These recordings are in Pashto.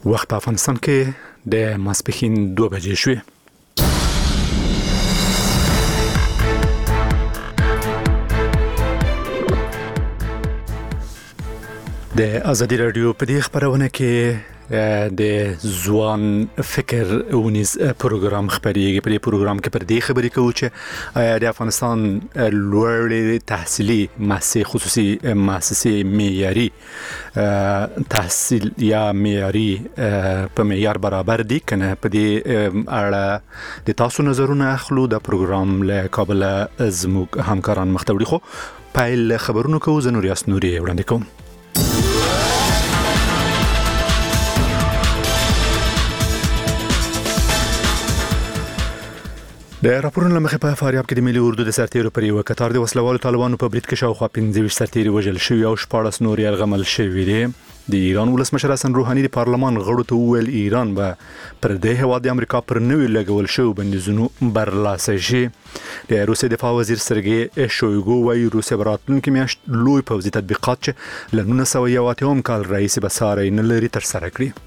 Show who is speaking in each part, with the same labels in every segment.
Speaker 1: وخت په افغانستان کې د ماسپښین 2 بجې شوې. د ازادي رادیو په دې خبرونه کې د ځوان فکر ونیز پروګرام خبريږي. په دې پروګرام کې پر دې خبرې کوو چې د افغانستان لوړ تحصیلي مؤسسې خصوصي مؤسسې معیاري تحصیل یا معیاري په معیار برابر دي کنه. په دې اړه د تاسو نظرونه اخلو. د پروګرام له کابل زموږ همکاران مختوړي خو پایل خبرونو کوو. زه نوریاس نوري وړاندې کوم. د راپورونو لمخې په فاریاب کې د ملي اردو د سرتیرو پر یو کتار د وسلوالو طالبانو په برید کې شاوخوا 15 سرتیري وژل شوي او 14 نور یرغمل شوي دي. د ایران ولسمشر حسن روحاني د پارلمان غړو ته وویل ایران به پر دې هیواد د امریکا پر نوي لګول شوی بندیزونو برلاسه شي. د روسیې دفاع وزیر سرګي شویګو وايي روسیه براتلونکو میاشت لوی پوځي تطبیقات چې له 1980 کال راهیسې به ساري نه لري تر سره کړي.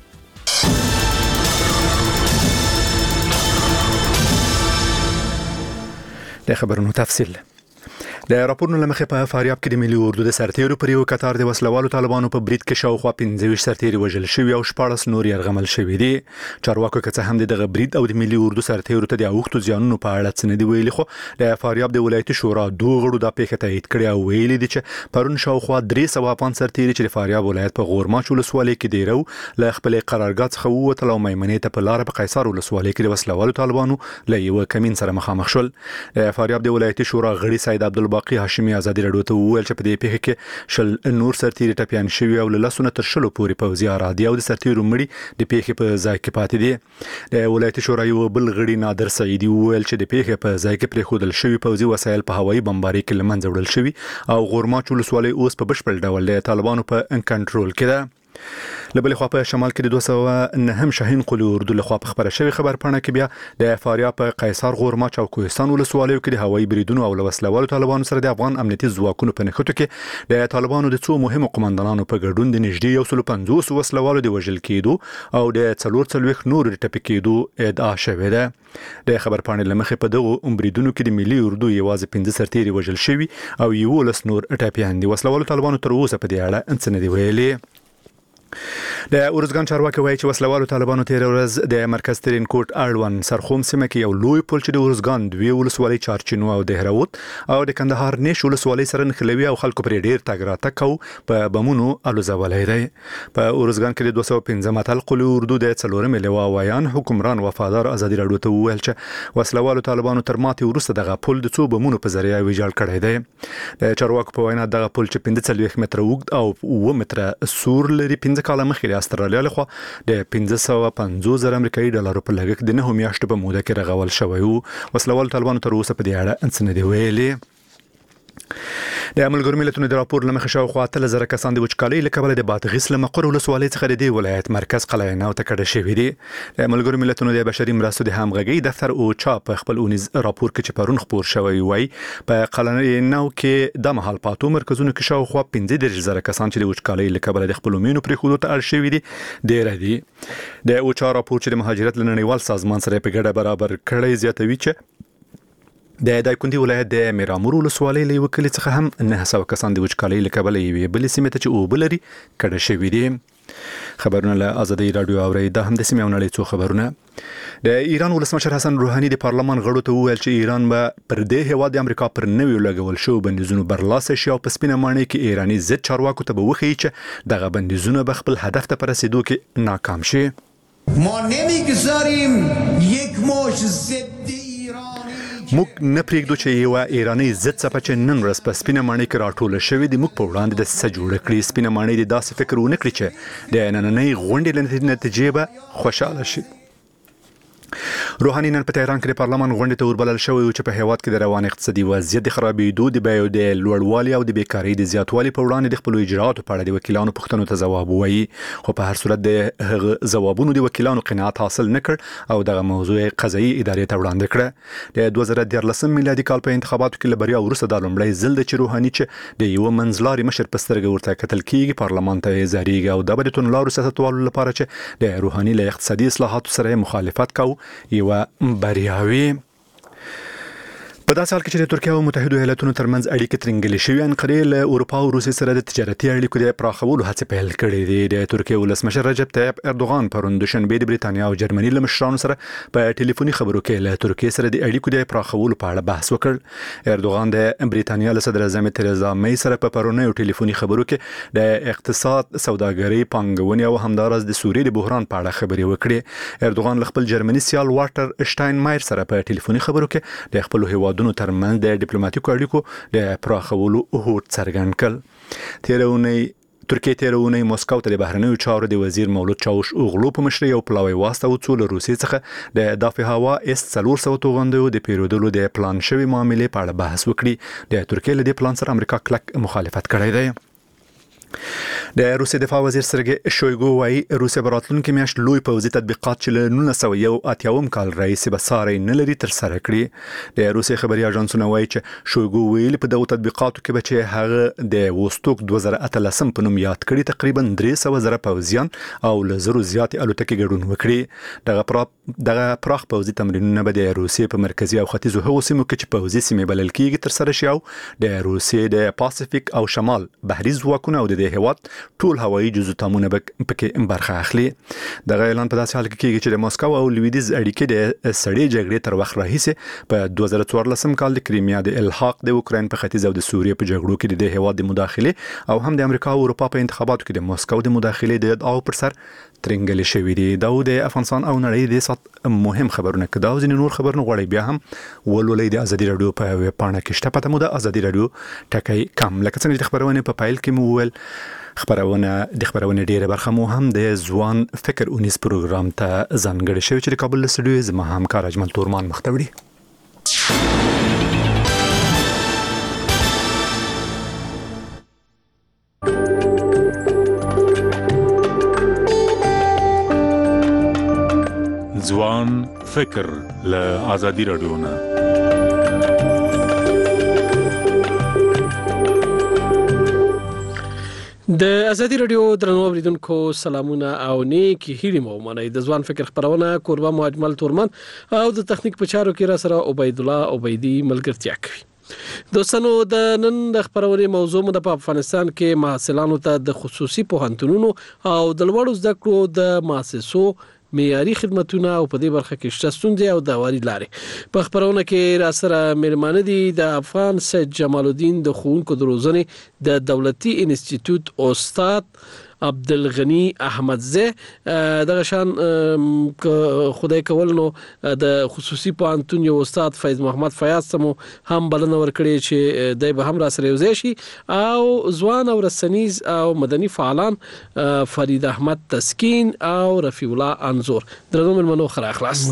Speaker 1: د خبرونو تفصیل. د راپورونو لمخې په فاریاب کې د ملي اردو د سرتیرو پر یو کتار د وسلوالو طالبانو په برید کې شاوخوا 15 سرتیري وژل شوي او 14 نور یرغمل شوي دي. چارواکو که څه هم دغه برید او د ملي اردو سرتیرو ته د اوښتو زیانونو په اړه څه نه دی ویلي، خو د فاریاب د ولایتي شورا دوه غړو د پیښه تایید کړې او ویلي دي چې پرون شاوخوا 300 سرتیري چې د فاریاب ولایت په غورماچ ولسوالۍ کې دیرو له خپل قرارګاه څخه ووتل او میمنې ته په لار په قیصر ولسوالۍ کې د وسلوالو طالبانو له یو کمین سره مخامخ شول. د فاریاب د ولایتي شورا غړي سید عبدالباقی هاشمي ازادي رادیو ته وویل چې په دې پیښه کې شل نور سرتیري ټپیان شوي او له لسونه تر شلو پورې پوځي ارادي او د سرتیرو مړي د پیښې په ځای کې پاتې دي. د ولایتي شورا یو بل غړي نادر سعیدي وویل چې د پیښې په ځای کې پرېښودل شوي پوځي وسایل په هوایي بمبارۍ کې له منځه وړل شوي او غورماچ ولسوالۍ اوس په بشپړ ډول د طالبانو په کنټرول کې ده. لبل خو په شمال کې د 209 شاهین قلی اردو لخوا په خبره شوی خبر پاڼه کې بیا د فاریاب په قیصر غورماچ او کوهستان ولسوالیو کې د هوایي بریدونو او وسلوالو طالبانو سره د افغان امنیتي ځواکونو په نښتو کې د طالبانو د څو مهمو قومندانانو په ګډون د نږدې 150 وسلوالو د وژل کېدو او د 44 نور د ټپي کېدو ادعا شوې ده. د خبر پاڼې لمخې په دغه بریدونو کې د ملي اردو یوازې 15 سرتیري وژل شوي او 11 نور ټپیان دي. وسلوالو طالبانو تر اوسه په دې اړه څه نه دی ویلي. د اورزګان چارواکي وایي چې وسلوالو طالبانو تیر ورځ د مرکز ترین کوټ اړوند سرخوم سیمه کې یو لوی پل چې د اورزګان دوی ولسوالۍ چارچینو او دهراوت او د کندهار نیش ولسوالۍ سره نښلوي او خلکو پر ډیر تګ راتګ کوي په بمونو الوزولای دی. په اورزګان کې د 215 متل قلی اردو د 4 لوا وایان حکمران وفادار ازادي رادیو ته وویل چې وسلوالو طالبانو تر ماتې وروسته دغه پل د څو بمونو په ذریعه ویجاړ کړی دی. د چارواکو په وینا دغه پل چې 45 متره اوږد او 9 متره سور لري 15 کاله مخکې د استرالیا لخوا د 550,000 امریکایي ډالرو په لګښت د 9 میاشتو په موده کې رغول شوی وو. وسلوال طالبانو تر اوسه په دې اړه څه نه دی ویلي. د ملګرو ملتونو د راپور لمخې شاوخوا 3000 کسان د وچکالۍ له کبله د بادغیس له مقر ولسوالۍ څخه د دې ولایت مرکز قلعه نو ته کډه شوی دي. د ملګرو ملتونو د بشري مرستو د همغږي دفتر او چا په خپل اونیز راپور کې چې پرون خبر شوی وای په قلعه نو کې د محل پاتو مرکزونو کې شاوخوا 15000 کسان چې د وچکالۍ له کبله د خپل مینو پرې خودو ته اړ شوی دي ډیر دي. د او چا راپور چې د مهاجرت لنړیوال سازمان سره په ګډه برابر کړی زیاتوي چې د دایکندي ولایت د میرامور ولسوالۍ له وکیل څخه هم 900 کسان د وچکالۍ له کبله یوې بلې سیمې ته چې اوبلري کډه شوي دي. خبرونه له ازادي رادیو اوري د هم د سیمې ونړۍ څو خبرونه. د ایران ولسمشر حسن روحاني د پارلمان غړو ته وویل چې ایران به پر دې هیواد د امریکا پر نوي لګول شو بندیزونو برلاسه شي او په سپینه ماڼۍ کې ایرانی ضد چارواکو ته به وښیي چې دغه بندیزونه به خپل هدف ته په رسیدو کې ناکام شي.
Speaker 2: ما نمیگذاریم یک موج ضد
Speaker 1: موږ نه پرېږدو چې یو ایرانی ضد څپه چې نن ورځ په سپینه ماڼۍ کې راټوله شوې د موږ په وړاندې د څه جوړ کړي. سپینه ماڼۍ د داسې فکر ونه کړي چې د نننۍ غونډې له نتیجې به خوشاله شي. روحاني نن په تهران کې د پارلمان غونډې ته وربلل شوی او چې په هیواد کې د روان اقتصادي وضعیت د خرابېدو د بیو د لوړوالي او د بیکارۍ د زیاتوالي په وړاندې د خپل اجراءاتو په اړه د وکیلانو پوښتنو ته ځواب وایي، خو په هر صورت د ځوابونو د وکیلانو قناعت حاصل نکړ او دغه موضوع قضایي ادارې ته وړاندې کړه. د 2013 میلادي کال په انتخاباتو کې لبریا وروسته د لومړی ځل د روحاني چې د یو منځلاري مشر په سترګه ورته کتل کیږي پارلمان ته زاریږي او د بدتونلارو سیاستوالو لپاره چې د روحاني له اقتصادي اصلاحاتو سره مخالفت کو یو بریاوي. په داسې حال کې چې د ترکیه او متحده ایالاتونو ترمنځ اړیکې ترنګلې شوې، انقرې له اروپا او روسیې سره د تجارتي اړیکو د پراخولو هڅې پیل کړې دي. د ترکیه ولسمشر رجب طیب اردوغان پرون دوشنبه د بریتانیا او جرمني له مشرانو سره په ټلیفوني خبرو کې له ترکیه سره د اړیکو د پراخولو په اړه بحث وکړ. اردوغان د بریتانیا له صدر اعظم تریزا مې سره په پرونیو ټلیفوني خبرو کې د اقتصاد، سوداګرۍ، پانګونې او همدارس د سوریې د بحران په اړه خبرې وکړې. اردوغان له خپل جرمني سیال واټر شټاینمایر سره په ټلیفوني خبرو کې د خپل هیوادونو ترمنځ د ډیپلوماټیکو اړیکو د پراخولو هوډ څرګند کړ. ترکیه تیرونی مسکو ته د بهرنیو چارو د وزیر مولود چاوش اوغلو په مشرۍ یو پلاوی واسطه او څو له روسیې څخه د دافع هوا S-400 توغندیو د پیرودلو د پلان شوی معاملې په اړه بحث وکړي. د ترکیه له دې پلان سره امریکا کلک مخالفت کړی دی. د روسیې دفاع وزیر سرګی شویګو وايي روسیه براتلونکو میاشت لوی پوځي تطبیقات چې له 1981 کال راهیسې به ساري نه لري تر سره کړي. د روسیې خبري اژانسونه وايي چې شویګو ویلي په دغه تطبیقاتو کې به چې هغه د وستوک 2013 په نوم یاد کړي تقریبا 300,000 پوځیان او له زرو زیات الوتکې ګډون وکړي. دغه پراخ پوځي تمرینونه به د روسیې په مرکزی او ختیځو هغو سیمو کې چې پوځي سیمې بلل کېږي تر سره شي او د روسیې د پاسفیک او شمال بحري ځواکونه او د هیواد ټول هوایي جزوتامونه پکې برخه اخلي. دغه اعلان په داسې حال کې کېږي چې د مسکو او لویدیز اړیکې د سړې جګړې تر وخت راهیسې په 2014 کال د کریمیا د الحاق د اوکراین په ختیځ او د سوریې په جګړو کې د هیواد د مداخله او هم د امریکا او اروپا په انتخاباتو کې د مسکو د مداخله د ادعاو پر سر ترنګلې شوې دي. دا د افغانستان او نړۍ د سات مهم خبرونه کدا او ځینې نور خبرونه غوړي بیا هم ولولې د ازادي رادیو په ویب پاڼه کې شته. پته مو د ازادي رادیو ټکی کم لکه څنګه د خبرونه په فایل کې مو ول خبرونه ډیره برخه مو هم د ځوان فکر اونیس پروګرام ته ځانګړی شوی چې د کابل استودیو زما همکار اجمل تورمان مختوړي.
Speaker 3: ځوان فکر له ازادي رادیو نه
Speaker 4: د ازادي رادیو درنو اوریدونکو سلامونه او نیکی هیلې مو منئ. د ځوان فکر خبرونه کوربه مو اجمل تورمان او د تخنیک په چارو کې را سره عبید الله عبیدی ملګرتیا کوي. دوستانو د نن د خبرونې موضوع مو د افغانستان کې محصلانو ته د خصوصي پوهنتونونو او د لوړو زده کړو د مؤسسو معیاري خدماتونه او په دې برخه کې شته ستونزې او داوري لارې. په خبرونه کې را سره مېرمانه دي د افغان سید جمال الدین د ښوونکو د روزنې د دولتي انسټیټیوټ استاد عبدالغنی احمدزی دغه شان خدای کول نو د خصوصي پوهنتون یو استاد فیض محمد فیاض سمو هم بلنه ورکړي چې دای به هم را سره یوځای شي او ځوان او رسنیز او مدني فعالان فرید احمد تسکین او رفیع الله انزور درنو ملمنو خره اخلاص.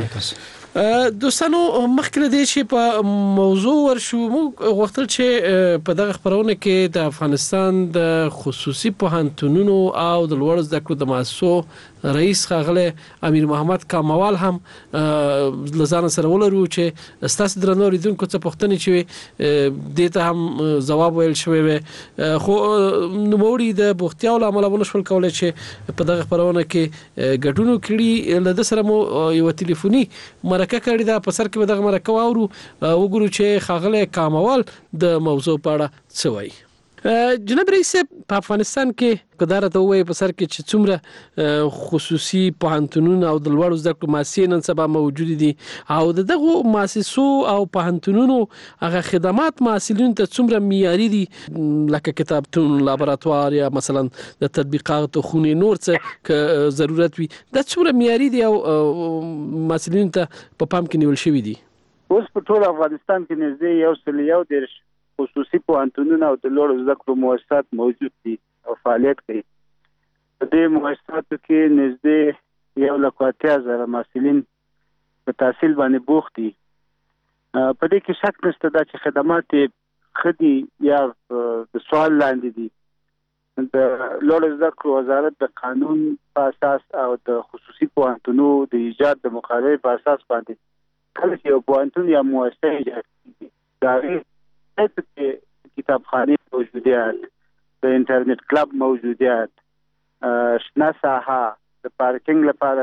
Speaker 4: دوستانو مخکې د دې چې په موضوع ورشو موږ غوښتل چې په دغه خبرونه کې د افغانستان د خصوصي پوهنتونونو او د لوړ زده کړو د مؤسسو رئیس ښاغلی امیر محمد کاموال هم لزان سره ولرو چې ستاسو درنو اوریدونکو څه پوښتنې چې دې ته هم ځواب ویل شوی وي خو نوموړي د بوختیاو له امله ونشول کولی چې په دغه خبرونه کې ګډون وکړي. له ده سره مو یو ټلیفوني مرکه کړې ده، په سر کې به دغه مرکه واورو وګورو چې ښاغلی کاموال د موضوع په اړه څه وایي. جناب رئیس په افغانستان کې قدرت وایي په سر کې چې څومره خصوصي پوهنتونونه او د لوړو زده کړو مؤسسې نن سبا موجود دي او دغه مؤسسو او پوهنتونونو هغه خدمات محصلینو ته څومره معیاري دي لکه کتابتون، لابراتوار یا مثلا د تطبیقاتو خونې نور څه که ضرورت وي دا څومره معیاري دي او محصلینو ته په پام کې نیول شوي دي؟
Speaker 5: اوس په ټول افغانستان کې نږدې 101 خصوصي پوهنتونونه او د لوړو زده کړو مؤسسات موجود دي او فعالیت کوي. په دې مؤسساتو کې نږدې 180,000 محصلین په تحصیل باندې بوخت دي. په دې کې شک نشته دا چې خدمات خدي یا د سوال لاندې دي. د لوړو زده کړو وزارت د قانون په اساس او د خصوصي پوهنتونونو د ایجاد د مقررې په اساس باندې کله چې یو پوهنتون یا مؤسسه ایجاد کیږي دا غیر کتابخانه موجودیت، د انټرنیټ کلب موجودیت، شنه ساحه، د پارکینګ لپاره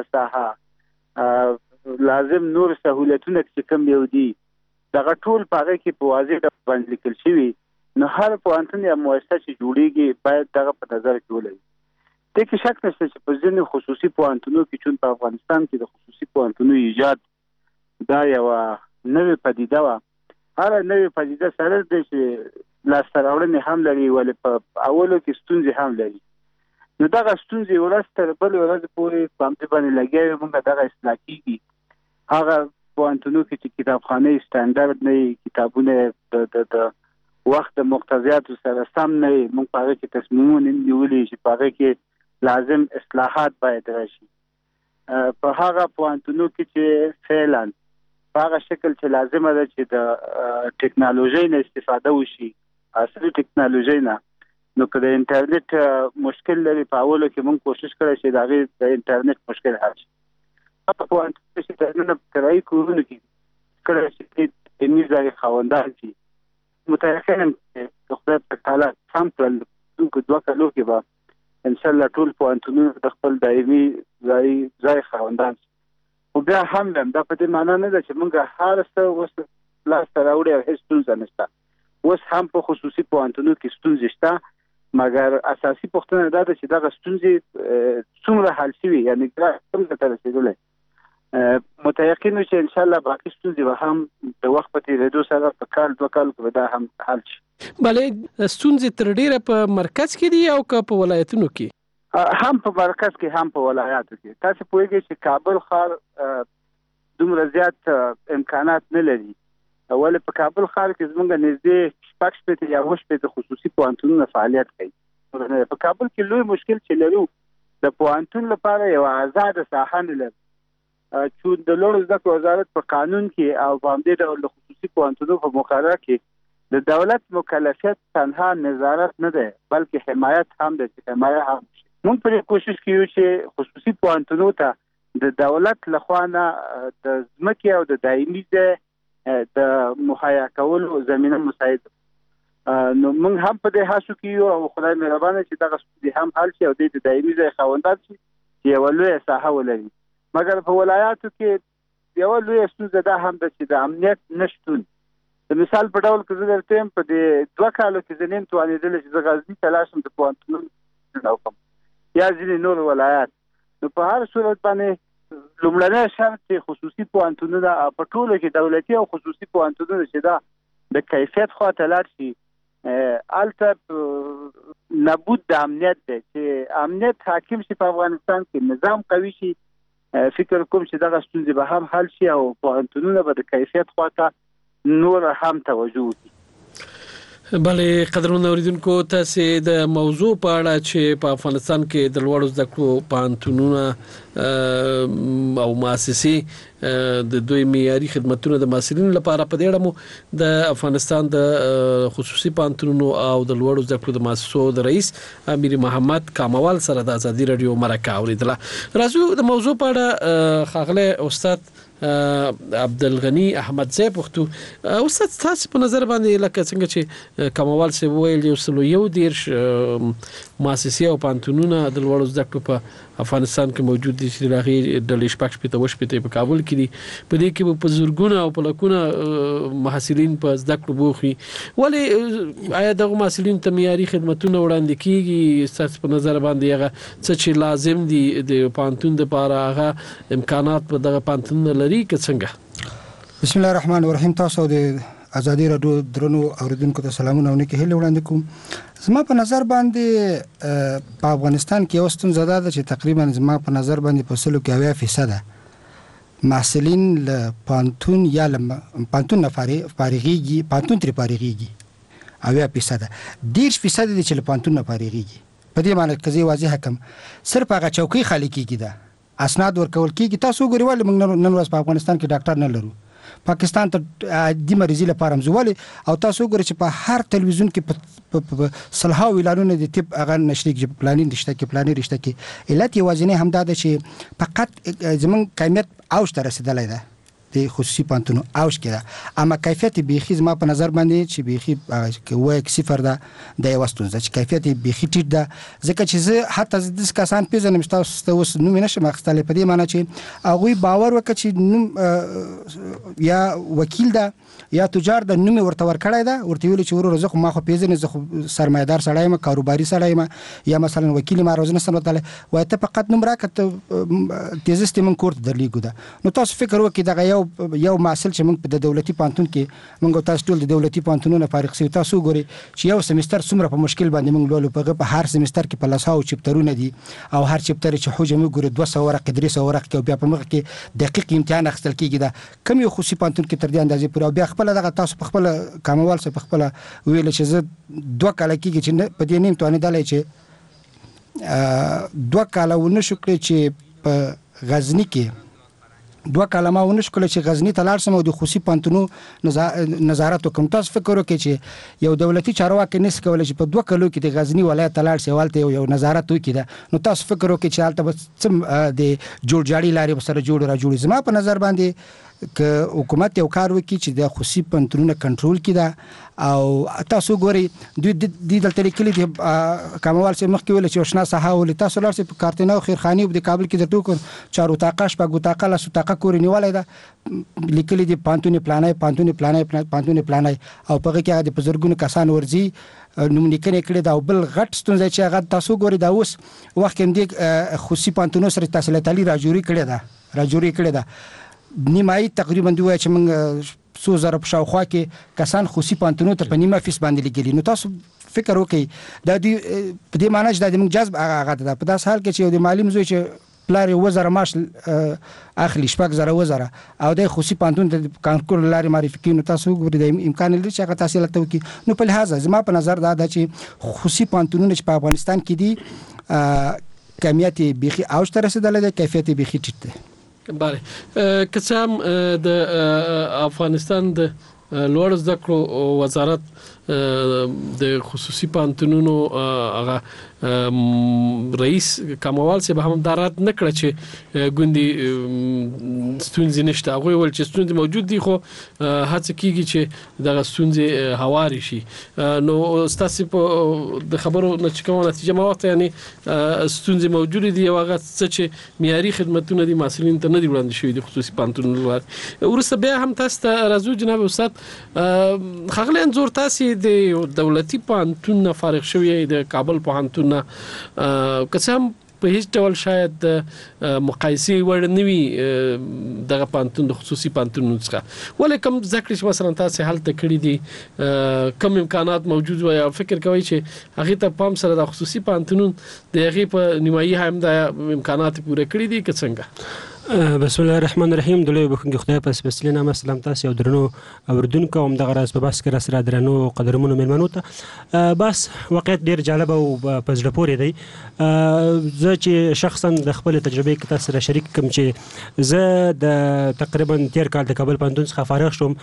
Speaker 5: ساحه، لازم نور سہولتونه چې کوم یو دي دغه ټول په هغه کې په واضح ډول باندې لیکل شوي. نو هر پوهنتون یا مؤسسه چې جوړیږي باید دغه په نظر کې ولري. دې کې شک نشته چې په ځینې خصوصي پوهنتونونو کې چون په افغانستان کې د خصوصي پوهنتونونو ایجاد دا یو نوې پدیده وه. هر نوې پدیده سره د چې لاسته راوړنې هم لري ولې په اولو کې ستونزې هم لري. نو دغه ستونزې ورځ تر بلې ورځې پورې په همدې باندې لګیا وي موږ دغه اصلاح کېږي. هغه پوهنتونونو کې چې کتابخانې سټنډرډ نه وي، کتابونه د وخت د مقتضیاتو سره سم نه وي، موږ په هغه کې تصمیمونه نیولي چې په هغه کې لازم اصلاحات باید راشي. په هغه پوهنتونونو کې چې فعلا په هغه شکل چې لازمه ده چې د ټکنالوژۍ نه استفاده وشي، عصري ټکنالوژۍ نه، نو که د انټرنیټ مشکل لري په اولو کې موږ کوشش کړی چې د هغې د انټرنیټ مشکل حل شي. هغه پوهنتونونه چې دننه په کرایي کورونو کې کړی چې علمي ځای خاوندان شي، متأخرا د خدای په تعالی سم کړل دونکو 2 کالو کې به انشاءالله ټول پوهنتونونه د خپل دایمي ځای خاوندان شي. خو بیا هم دا په دې معنا نه ده چې موږ هر څه اوس لاسته راوړي او هېڅ ستونزه نشته. اوس هم په خصوصي پوهنتونونو کې ستونزې شته، مګر اساسي پوښتنه دا ده چې دغه ستونزې څومره حل شوي، یعنې څومره ته رسېدلی. متيقن چې ان شاء الله باقي ستونزې به هم د وخت په تیریدو سره په کال 2 کال کې دا هم حل شي.
Speaker 4: بلې ستونزې تر ډیره په مرکز کې دي او که په ولایتونو کې؟
Speaker 5: هم په مرکز کې هم په ولایاتو کې. تاسو پوهیږئ چې کابل ښار دومره زیات امکانات نه لري. ولې په کابل ښار کې زموږ نږدې 6 یا 8 خصوصي پوهنتونونه فعالیت کوي. په کابل کې لوی مشکل چې لرو د پوهنتون لپاره یو آزاد ساحه نه لري. چې د لوړو زده کړو وزارت په قانون کې او په همدې ډول د خصوصي پوهنتونونو په مقرره کې د دولت مکلفیت تنها نظارت نه ده بلکې حمایت هم ده چې حمایه هم شي. موږ پرې کوشش کوو چې خصوصي پوهنتونونو ته د دولت لخوا نه د ځمکې او د دایمي ځای د مهیا کولو زمینه مساعد. نو موږ هم په دې هڅو کې یو او خدای مهربانه چې دغه ستونزې هم حل شي او د دایمي ځای خاوندان شي چې یوه لویه ساحه ولري. مګر په ولایاتو کې یوه لویه ستونزه دا هم ده چې د امنیت نشتون. د مثال په ډول که زه درته یم په دې 2 کالو کې زه نیم توانېدلی چې زه غزني ته لاړ شم د پوهنتونونو وکړم یا ځینې نور ولایات. نو په هر صورت باندې لومړنی شرط چې خصوصي پوهنتونونه په ټولو کې دولتي او خصوصي پوهنتونونه چې دا د کیفیت خواته لاړ شي، هلته نبود د امنیت دی. چې امنیت حاکم شي په افغانستان کې، نظام قوي شي، فکر کوم چې دغه ستونزې به هم حل شي او پوهنتونونه به د کیفیت خواته نور هم توجه وکړي.
Speaker 4: بلې قدرمنو اوریدونکو، تاسو د موضوع په اړه چې په افغانستان کې د لوړو زده کړو پوهنتونونه او مؤسسې د دوی معیاري خدماتو د محصلینو لپاره په دې اړه مو د افغانستان د خصوصي پوهنتونونو او د لوړو زده کړو د مؤسسو د رئیس امیر محمد کاموال سره د ازادي رادیو مرکه اوریدله. راځو د موضوع په اړه ښاغلی استاد عبدالغنی احمد زی پختو. استاد تاسو په نظر باندې لکه څنګه چې کاموال سی ویل یو سلو یو دیرش مؤسسې او پوهنتونونه د لوړو زده کړو په افغانستان کې موجود دي چې هغه د لشپک شپته وشپته په کابل کې دي. په دې کې په زورګونه او په لکونه محصلین په زده کړو بوخي. ولې آیا دغه محصلین ته معیاري خدماتونه وړاندې کیږي؟ تاسو په نظر باندې هغه څه چې لازم دي د پوهنتون لپاره هغه امکانات په دغه پوهنتون لري که څنګه؟
Speaker 6: بسم الله الرحمن الرحیم. تاسو د ازادي رادیو درنو اوریدونکو ته سلامونه او نیکه هیله وړاندې کوم. زما په نظر باندې په افغانستان کې یو ستونزه ده چې تقریبا زما په نظر باندې په 80% محصلین له پوهنتون یا له پوهنتون نه فارغېږي، پوهنتون ترې فارغېږي. 80% 10% دي چې له پوهنتون نه فارغېږي. په دې معنی که زه واضح کړم، صرف هغه چوکۍ خالی کېږي ده اسناد ورکول کیږي. تاسو ګورئ ولې موږ نن ورځ په افغانستان کې ډاکټر نه لرو، پاکستان ته عادي مریضي لپاره مزولي، او تاسو ګورئ چې په هر تلویزیون کې په صلاحو اعلانونه دي طب هغه نشري کې پلانین رشته کې علت یوازینی همدا ده چې فقط زمون کمیت اوج ته رسیدلای ده د خصوصي پانتونو اوج کې ده، اما کیفیت بیخي زما په نظر باندې چې بیخي کې 0 ده د یو ستونزه چې کیفیت بیخي ټیټ ده، ځکه چې زه حتی د کسان پیژنم چې تاسو اوس نوم نشم اخیستلی په دې معنی چې هغوی باور وکړي چې نوم یا وکیل ده یا تجار د نوم ورته ورکړی ده، ورته ویل چې ورور زه خو ما خو پیژنې، زه خو سرمایدار سړی یم، کاروباري سړی یم، یا مثلا وکیل ما روزنه سنوتله وای ته فقط نوم راکړه تیزست من کورت درلیګو ده. نو تاسو فکر وکړئ دغه یو محصل چې موږ په د دولتي پانتون کې موږ تاسو ټول د دولتي پانتونونو فارغ شوي، تاسو ګورئ چې یو سمستر څومره په مشکل باندې موږ لولو، په هر سمستر کې په 100 چپټرونه دي او هر چپټر چې حجم ګورئ 200 ورقه 300 ورقه کې، بیا په مخ کې دقیق امتحان اخیستل کېږي. دا کم یو خصوصي پانتون کې تر دې اندازې پورې، او بیا خپل دغه تاسو په خپل کاموال سره په خپل ویل چې زه 2 کال کېږي چې په دې نیم توانېدلی چې 2 کال ونه شو کړی چې په غزني کې 2 کال ما ونه شو کړی چې غزني ته لاړ سم او د خصوصي پانتونو نظارت وکړم. تاسو فکر وکړئ چې یو دولتي چارواکي نشي کولی چې په 2 کالو کې د غزني ولایت ته لاړ شي هلته یو نظارت وکړي. نو تاسو فکر وکړئ چې هلته به څه د جوړجاړي لارې به سره جوړې زما په نظر باندې که حکومت یو کار وکړي چې د خصوصي پانتونونه کنټرول کړي ده، او تاسو ګورئ دوی دلته لیکلي دي کاموال چې مخکې ویل چې شنه ساحه ولې تاسو لاړ شئ په کارتنا او خیرخاني د کابل کې د ټوکر 4 اتاقه شپږ اتاقه لس اتاقه کور نیولای ده، لیکلي دي پانتون پلانای او په هغه کې د بزرګونو کسان ورځي نوم لیکنه کړي دا بل غټ ستونزه چې هغه تاسو ګورئ دا اوس وخت کې د خصوصي پانتونو سره تحصیلات علی راجوري کړي ده نیمایي تقریبا دوی چې موږ 100,000 په شاوخوا کې کسان خصوصي پانتونو ته په نیمه فیس باندې لګیلي. نو تاسو فکر وکړئ دا دوی په دې معنی چې د موږ جذب هغه ده په داس حال کې چې یو د معلم زوی چې پلار یې 1000 معاش اخلي 6,000 او د خصوصي پانتون د کانکور لارې معرفي کوي، نو تاسو ګورئ د امکان لري چې هغه تحصیلات وکړي. نو په لحاظ زما په نظر دا ده چې خصوصي پانتونونه چې په افغانستان کې دي کمیت بیخي اوج ته رسیدلی دی، کیفیت بیخي ټیټ دی.
Speaker 4: بله که څه هم د افغانستان د لوړ زده کړو وزارت د خصوصي پانتونونو هغه رئیس کاموال صاحب هم دارات نکړه چې ګوندي ستونزې نشته، هغه ول چې ستونزې موجود دي خو هڅه کیږي چې دغه ستونزې هواري شي. نو تاسو په د خبرو نتیجه ماوخت یعنی ستونزې موجود دي او هغه څه چې معیاري خدماتونه دي مسؤلین ته نه دی وړاندې شوی د خصوصي پانتونونو لپاره. ورسته بیا هم تاسو ته راځو جناب استاد خغلی انزور تاسو د دولتي پانتون فارغ شوی د کابل پوهنتون که څه هم په هیڅ ډول شاید مقایسې وړ نه وي دغه پانتون د خصوصي پانتونونو څخه، ولې کوم ذکر چې مثلا تاسو هلته کړی دي کوم امکانات موجود وي او فکر کوي چې هغه ته پام سره د خصوصي پانتونون د هغه په نیمایي هم د امکانات پوره کړی دي که څنګه؟
Speaker 7: بسم الله الرحمن الرحیم. د لوی بخښنې خدای په سپېڅلي نامه سلام تاسو او درنو اوریدونکو هم دغه راز په بحث کې را سره درنو قدرمنو مېلمنو ته بس واقعیت ډیر جالب او په زړه پورې دی. زه چې شخصا د خپل تجربې کې تاسو سره شریک کوم چې زه د تقریبا 13 کال د کابل پوهنتون څخه فارغ شوم،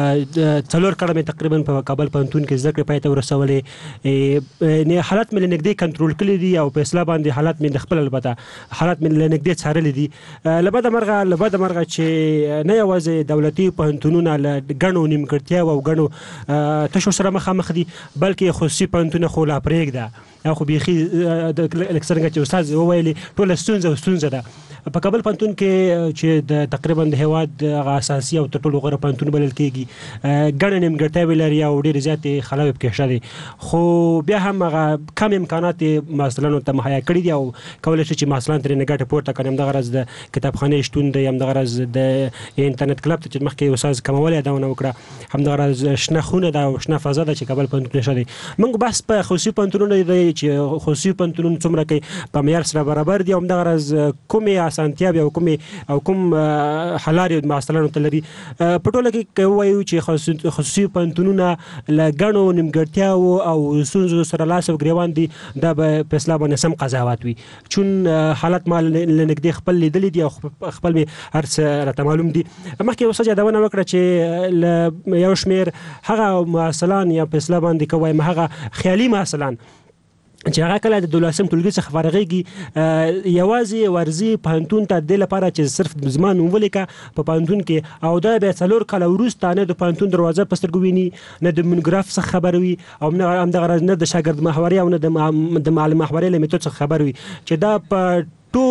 Speaker 7: 4 کال مې تقریبا په کابل پوهنتون کې زده کړې پای ته ورسولې، نه حالت مې لنګدې کنټرول کړی دي او په اصلاح باندې حالت مې د خپل البته حالت مې لنګدې څارلې دي. لبد مرغه چې نه یوازې دولتي پوهنتونونه له ګڼو نیمګړتیاوو او ګڼو تشو سره مخامخ دي، بلکې خصوصي پوهنتونونه خو لا پرېږده خو بیخي لکه څنګه چې استاد وویلې ټوله ستونزه ده. په کابل پوهنتون کې چې د تقریبا د هیواد اساسي او تر ټولو غوره پوهنتون بلل کېږي ګڼې نیمګړتیاوې لري او ډېرې زیاتې خلاوې پکې شته دي، خو بیا هم هغه کم امکانات محصلانو ته مهیا کړي دي او کولی شي چې محصلان ترې ګټه پورته کړي. همدغه راز د کتابخانې شتون دی، همدغه راز د انټرنیټ کلب ته چې مخکې استاد کمول یادونه وکړه، همدغه راز شنه خونه ده او شنه فضا ده چې کابل پوهنتون شته. موږ بس په خصوصي پوهنتونونو دی چې خصوصي پوهنتونونه څومره کې په معیار سره برابر دي، همدغه راز کومې اسانتیا او کوم حلال معاصلانو تلري په ټوله کې وایو چې خصوصي پوهنتونونه لګڼو نیمګړتیا او سونزو سره لاس او ګریوان دي دا به په اسلام باندې سم قضاوت وي چون حالت مال لنګدي خپل لیدل دي او خپل هر څه راته معلوم دي مخکې اوسه یادونه وکړه چې یو شمیر هغه معاصلان یا په اسلام باندې کوي هغه خیالي معاصلان چې هغه کله د 12 ټولګي څخه فارغېږي یوازې ورزي پوهنتون ته د لپاره چې صرف زمان ولیکه په پوهنتون کې او دا به 4 کال وروسته نه د پوهنتون دروازه په سترګو ویني نه د مونوګراف څخه خبر وي او نه د شاګرد محوري او نه د معلم محوري له میتود څخه خبر وي چې دا په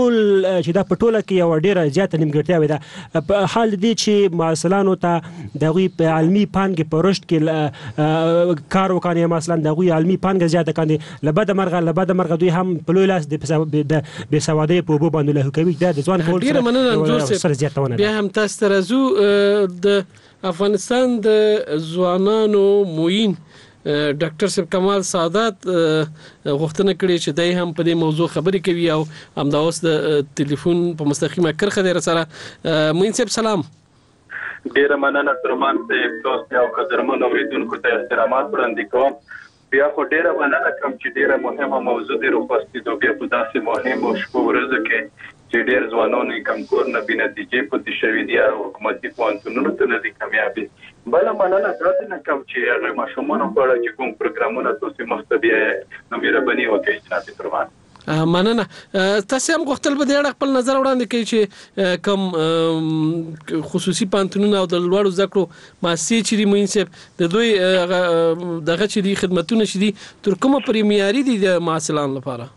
Speaker 7: په ټوله کې یو ډیره زیاته نیمګړتیا وي دا په حال دي چې معاصلانو ته دغوی په علمي پانګې په رشد کې کار وکړي مثلا دغوی علمي پانګه زیاته کړي لبد مرغه دوی هم په لوی لاس د بې سوادۍ په اوبو باندې له کوي دا د ځوان ټول
Speaker 4: ډیره مننه سره زیاتونه بیا هم تاسو ته راځو د افغانستان د ځوانانو موین ډاکټر صاحب کمال سعادت غوښتنه کړې چې دای هم په دې موضوع خبرې کوي او همدا اوس د ټلیفون په مستقیمه کرخه در سره موین صاحب سلام
Speaker 8: ډیر مننه ترمان صاحب تاسو او قدرمن اوریدونکو ته احترامات وړاندې کوم بیا خو ډیر مننه کوم چې ډیره مهمه موضوع دی روپستي دوی په داسې مهمه شپه ورځ کې چې ډیر ځوانانو کمکور نه بي نتیجې پاتې شوې دي او حکومتي پوهنتونونو ته نه دي کامیابي بل مننه تاسو نه کوم چې هغه ماشومان په اړه چې کوم پروګرامونه تاسو مختبي نو مهرباني وکړئ جناب ترمان
Speaker 4: مننه تاسو هم غوښتل به د اړه خپل نظر وړاندې کړئ چې کوم خصوصي پوهنتونونه او د لوړو زده کړو مؤسسې چې موین صاحب د دوی دغه چې دي خدمتونه چې دي تر کومه پرې معیاري دي د معاصلانو لپاره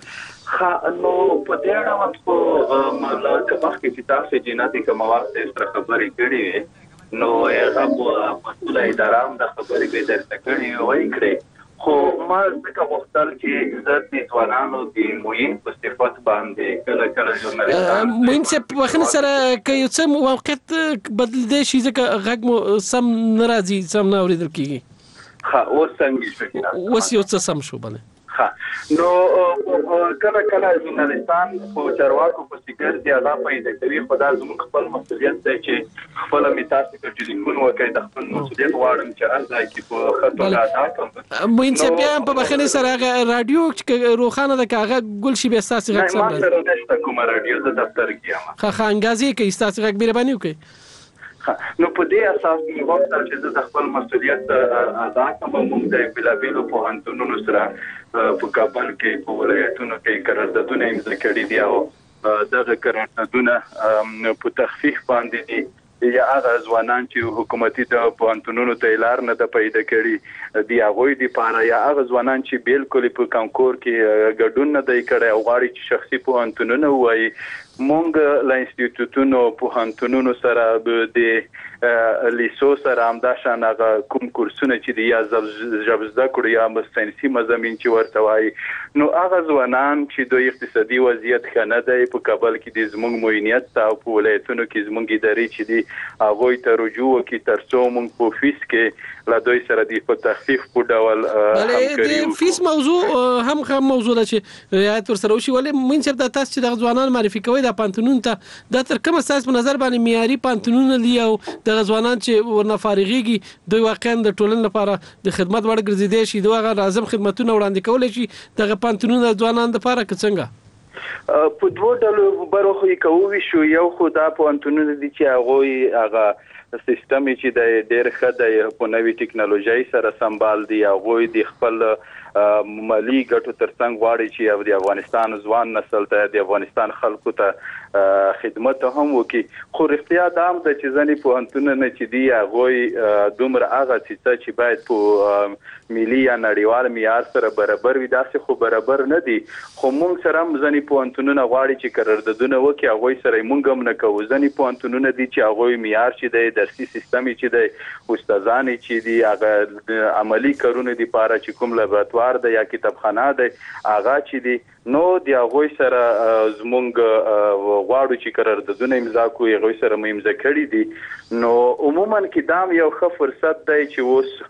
Speaker 8: نو په دې اړه مو مله د وخت کې تاسو جناتي کوموار سره خبرې کړې نو هغه په مسؤل اداره هم د خبرې به درته کړې وای کړې خو ما څنګه وختل چې عزت د ځوانانو د موین په صفات باندې کله ژورنالیستان
Speaker 4: موین څه په خنه سره کوي چې موقت بدل دي شي ځکه غږ مو سم ناراضي سم نه اوریدل کیږي
Speaker 8: او څنګه شي
Speaker 4: اوس یو څه سم شو باندې
Speaker 8: نو کله ژورنالیستان په چارواکو په سیګر دی هغه پیدا کوي خدای زموږ خپل مسؤلیت دی چې خپل میتاسي په ټلیفون وکړي د خپل مسؤلیت واړم چې ارزای کی په خطو ادا کوم
Speaker 4: موین څه بیا په بخنه سره رادیو روخانه د کاغه ګل شي به اساسي غږ
Speaker 8: سم ما سره نشته کوم رادیو د دفتر کې
Speaker 4: خا انګازي کې اساسي غږ مهرباني وکړي
Speaker 8: نو په دې اساس موږ وکړل چې د خپل مسؤلیت ادا کوم موږ د بلابلو پوهنتونونو سره په کابل کې په ولایتونو کې قراردادونه امضا کړي دي او دغه قراردادونه په تخفیف باندې دي یا هغه ځوانان چې حکومتي د پوهنتونونو ته لار نه د پیدا کړي دی هغه دي پاره یا هغه ځوانان چې بالکل په کانکور کې ګډون نه دی کړی او غواړي چې شخصي پوهنتونونه وایي مونږ لا انسټیټیوټونو پوهنتونونو سره د لیسو سره هم دا شان هغه کوم کورسونه چې دی یا زده کړو یا ساينسي مضامین چې ورته وایي نو هغه ځوانان چې د اقتصادي وضعیت خنه دی په کابل کې د زموږ موینیت او په ولایتونو کې زموږ ادارې چې دی هغه ته رجوع وکړي ترڅو مونږ په فیس کې لا دوی سره دی په تخفیف په ډول
Speaker 4: همکاري د فیس موضوع هم موضوع ده چې رعایت ورسره وشي ولې مونږ چې د تاسو چې د ځوانان معرفي کوي د پانتونون ته د تر کومه اساس په نظر باندې معیاري پانتونونه دی او د ځوانان چې ورنه فارغيږي دوی واقعا د ټولنې لپاره د خدمت وړ ګرځیدي شي دوی لازم خدماتونه وړاندې کول شي د پانتونونو ځوانان لپاره څنګه
Speaker 8: په دوه ډول برخو کې کوي شو یو خدا پانتونونه دي چې هغه سیستم چې د ډېر خدای په نوې ټکنالوژي سره سمبال دی هغه د خپل مالی ګټو ترڅنګ غواړي چې د افغانستان ځوان نسل ته د افغانستان خلکو ته خدمت هم وکړي خو اختیار دام د چیزنی په انتونه نه چې دی هغه دومره هغه چې باید په ملي یا نړیوال معیار سره برابر وي داسې خو برابر نه دي خو موږ سره هم ځنی په انتونه غواړي چې قراردادونه وکړي هغه سره موږ هم نه کوو ځنی په انتونه دي چې هغه معیار چې د درسي سیستم چې د استادان چې دی هغه عملی کارونه دي لپاره چې کوم لابراتوار د یا کتابخانه ده هغه چې دی نو د هغه سره زمونږ غواړو چې قراردادونه امضا کوو هغه سره مو امضا کړی دي نو عموما کې دام یو ښه فرصت دی چې اوس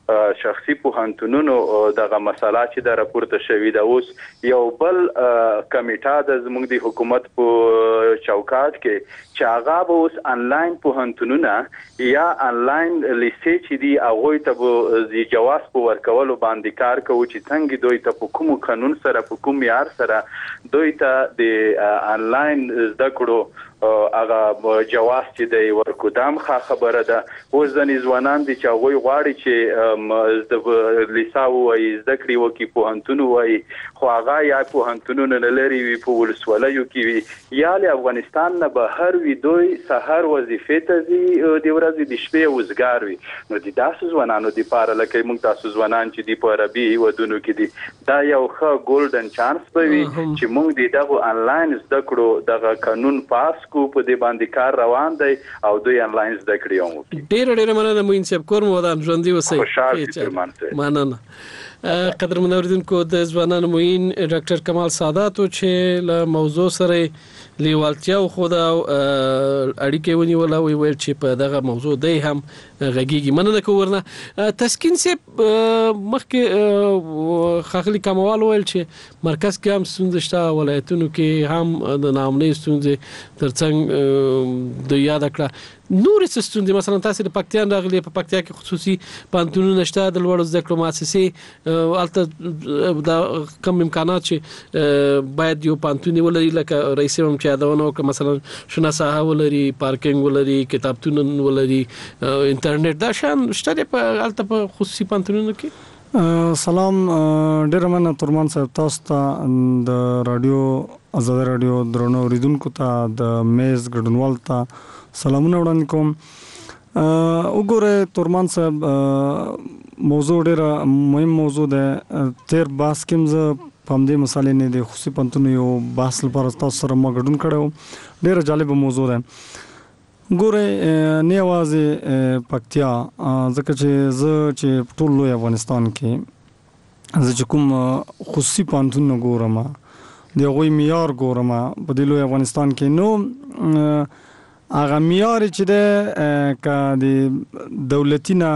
Speaker 8: شخصي پوهنتونونو دغه مسله چې د راپورته شوې ده. اوس یو بل کمیټه د زموږ د حکومت په چوکاټ کې چې هغه به اوس انلاین پوهنتونونه یا انلاین لیسې چې دي هغوی ته به جواز په ورکولو باندې کار کوي چې څنګه دوی ته په کوم قانون سره په کوم معیار سره دوی ته د انلاین زده کړو هغه جواز چې دی ورکو. دا هم خبره ده. اوس ځینې ځوانان دي چې هغوی غواړي چې د لیسا ووایي زده کړې وکړي پوهنتون ووایي خو هغه یا پوهنتونونه نه لري وي په ولسوالیو کې وي یا له افغانستان نه بهر وي دوی سهار وظیفې ته ځي د ورځې د شپې وزګار وي. نو د داسې ځوانانو دپاره لکه موږ تاسو ځوانان چې دي په عربي هیوادونو کې دي دا یو ښه ګولډن چانس به وي چې موږ د دغو انلاین زده کړو دغه قانون پاس کو په دې باندې کار روان دی او دوی انلاین زده کړې هم وکړي.
Speaker 4: ډېره مننه موین صاحب کور مو ودان ژوندي اوسئ.
Speaker 8: خوشحال
Speaker 4: مننه. قدرمن اوریدونکو د ځوانانو موین ډاکټر کمال سادات چې له موضوع سره لیوالتیا خو دا اړیکې ونیول او ویل چې په دغه موضوع دی هم غږیږي. مننه کوورنه تسکین سپ مخکې خاخلی کموال ویل چې مرکز کې هم ستونزې شته ولایتونو کې هم د ناامنۍ ستونزې ترڅنګ د یاد کړه نورې ستونزې مثلا تاسو د پکتیان راغلي په پکتیا کې خصوصي پانتونونه شته د لوړ زده کړو مؤسسې البته د کم امکانات چې باید یو پانتون ولري لکه رئیس هم چې یادونه وکړه مثلا شنه ساحه ولري پارکینګ ولري کتابتون ولري انټرنیټ دا شان شته په البته په خصوصي پانتونونو کې.
Speaker 9: سلام ډیر مننه تورمان صاحب تاسو ته د رادیو آزاد رادیو درنو اوریدونکو ته د میز ګډونوال ته سلامونه وړاندې کوم. وګوره تورمان صاحب موضوع ډیره مهم موضوع ده. تیر بحث کې زه په همدې مسالې نه د خصوصي پانتونو یو بحث لپاره تاسو سره ما ګډون کړی. ډیره جالب موضوع ده. ګوره نه یوازې پکتیا ځکه چې زه چې ټول لوی افغانستان کې زه چې کوم خصوصي پانتونونه ګورم د هغوی معیار ګورم په دې لوی افغانستان کې نو هغه معیار چې ده که د دولتي نه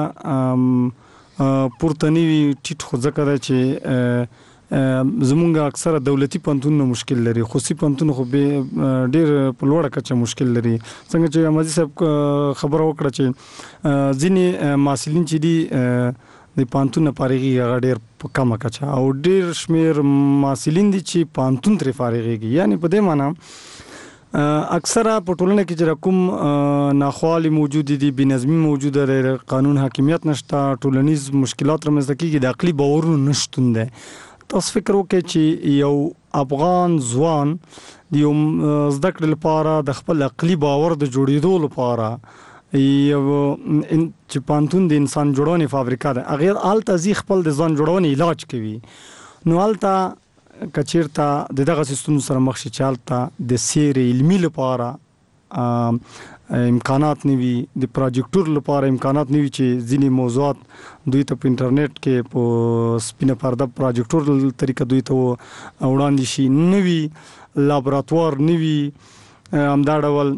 Speaker 9: پورته نه وي ټیټ خو ځکه ده چې زمونږ اکثره دولتي پانتونونه مشکل لري. خصوصي پانتون خو ډیر په لوړه کچه مشکل لري. څنګه چې مازی صاحب خبره وکړه چې ځینې محصلین چې دي د پانتون نه فارغي هغه ډیر په کمه کچه او ډیر شمیر محصلین دي چې پانتون ترې فارغيږي. یعنی په دې معنی اکثره په ټولنه کې چې کوم ناخوالي موجود دي بنظمي موجوده ده قانون حاکمیت نشته ټولنیز مشکلات رامنځته کیږي د عقلي باورونو نشتون ده. تاسو فکر وکړئ چې یو افغان ځوان د یو زده کړې لپاره د خپل عقلي باور د جوړېدو لپاره یو چې پانتون د انسان جوړونې فابریکه ده هغه هلته ځي خپل د ځان جوړونې علاج کوي. نو هلته که چېرته د دغه ستونزو سره مخ شي چې هلته د سیر علمي لپاره امکانات نه وي د پروجیکټور لپاره امکانات نه وي چې ځینې موضوعات دوی ته په انټرنیټ کې په سپینه پرده پروجیکټور طریقه دوی ته وړاندې شي نه وي لابراتوار نه وي همدا ډول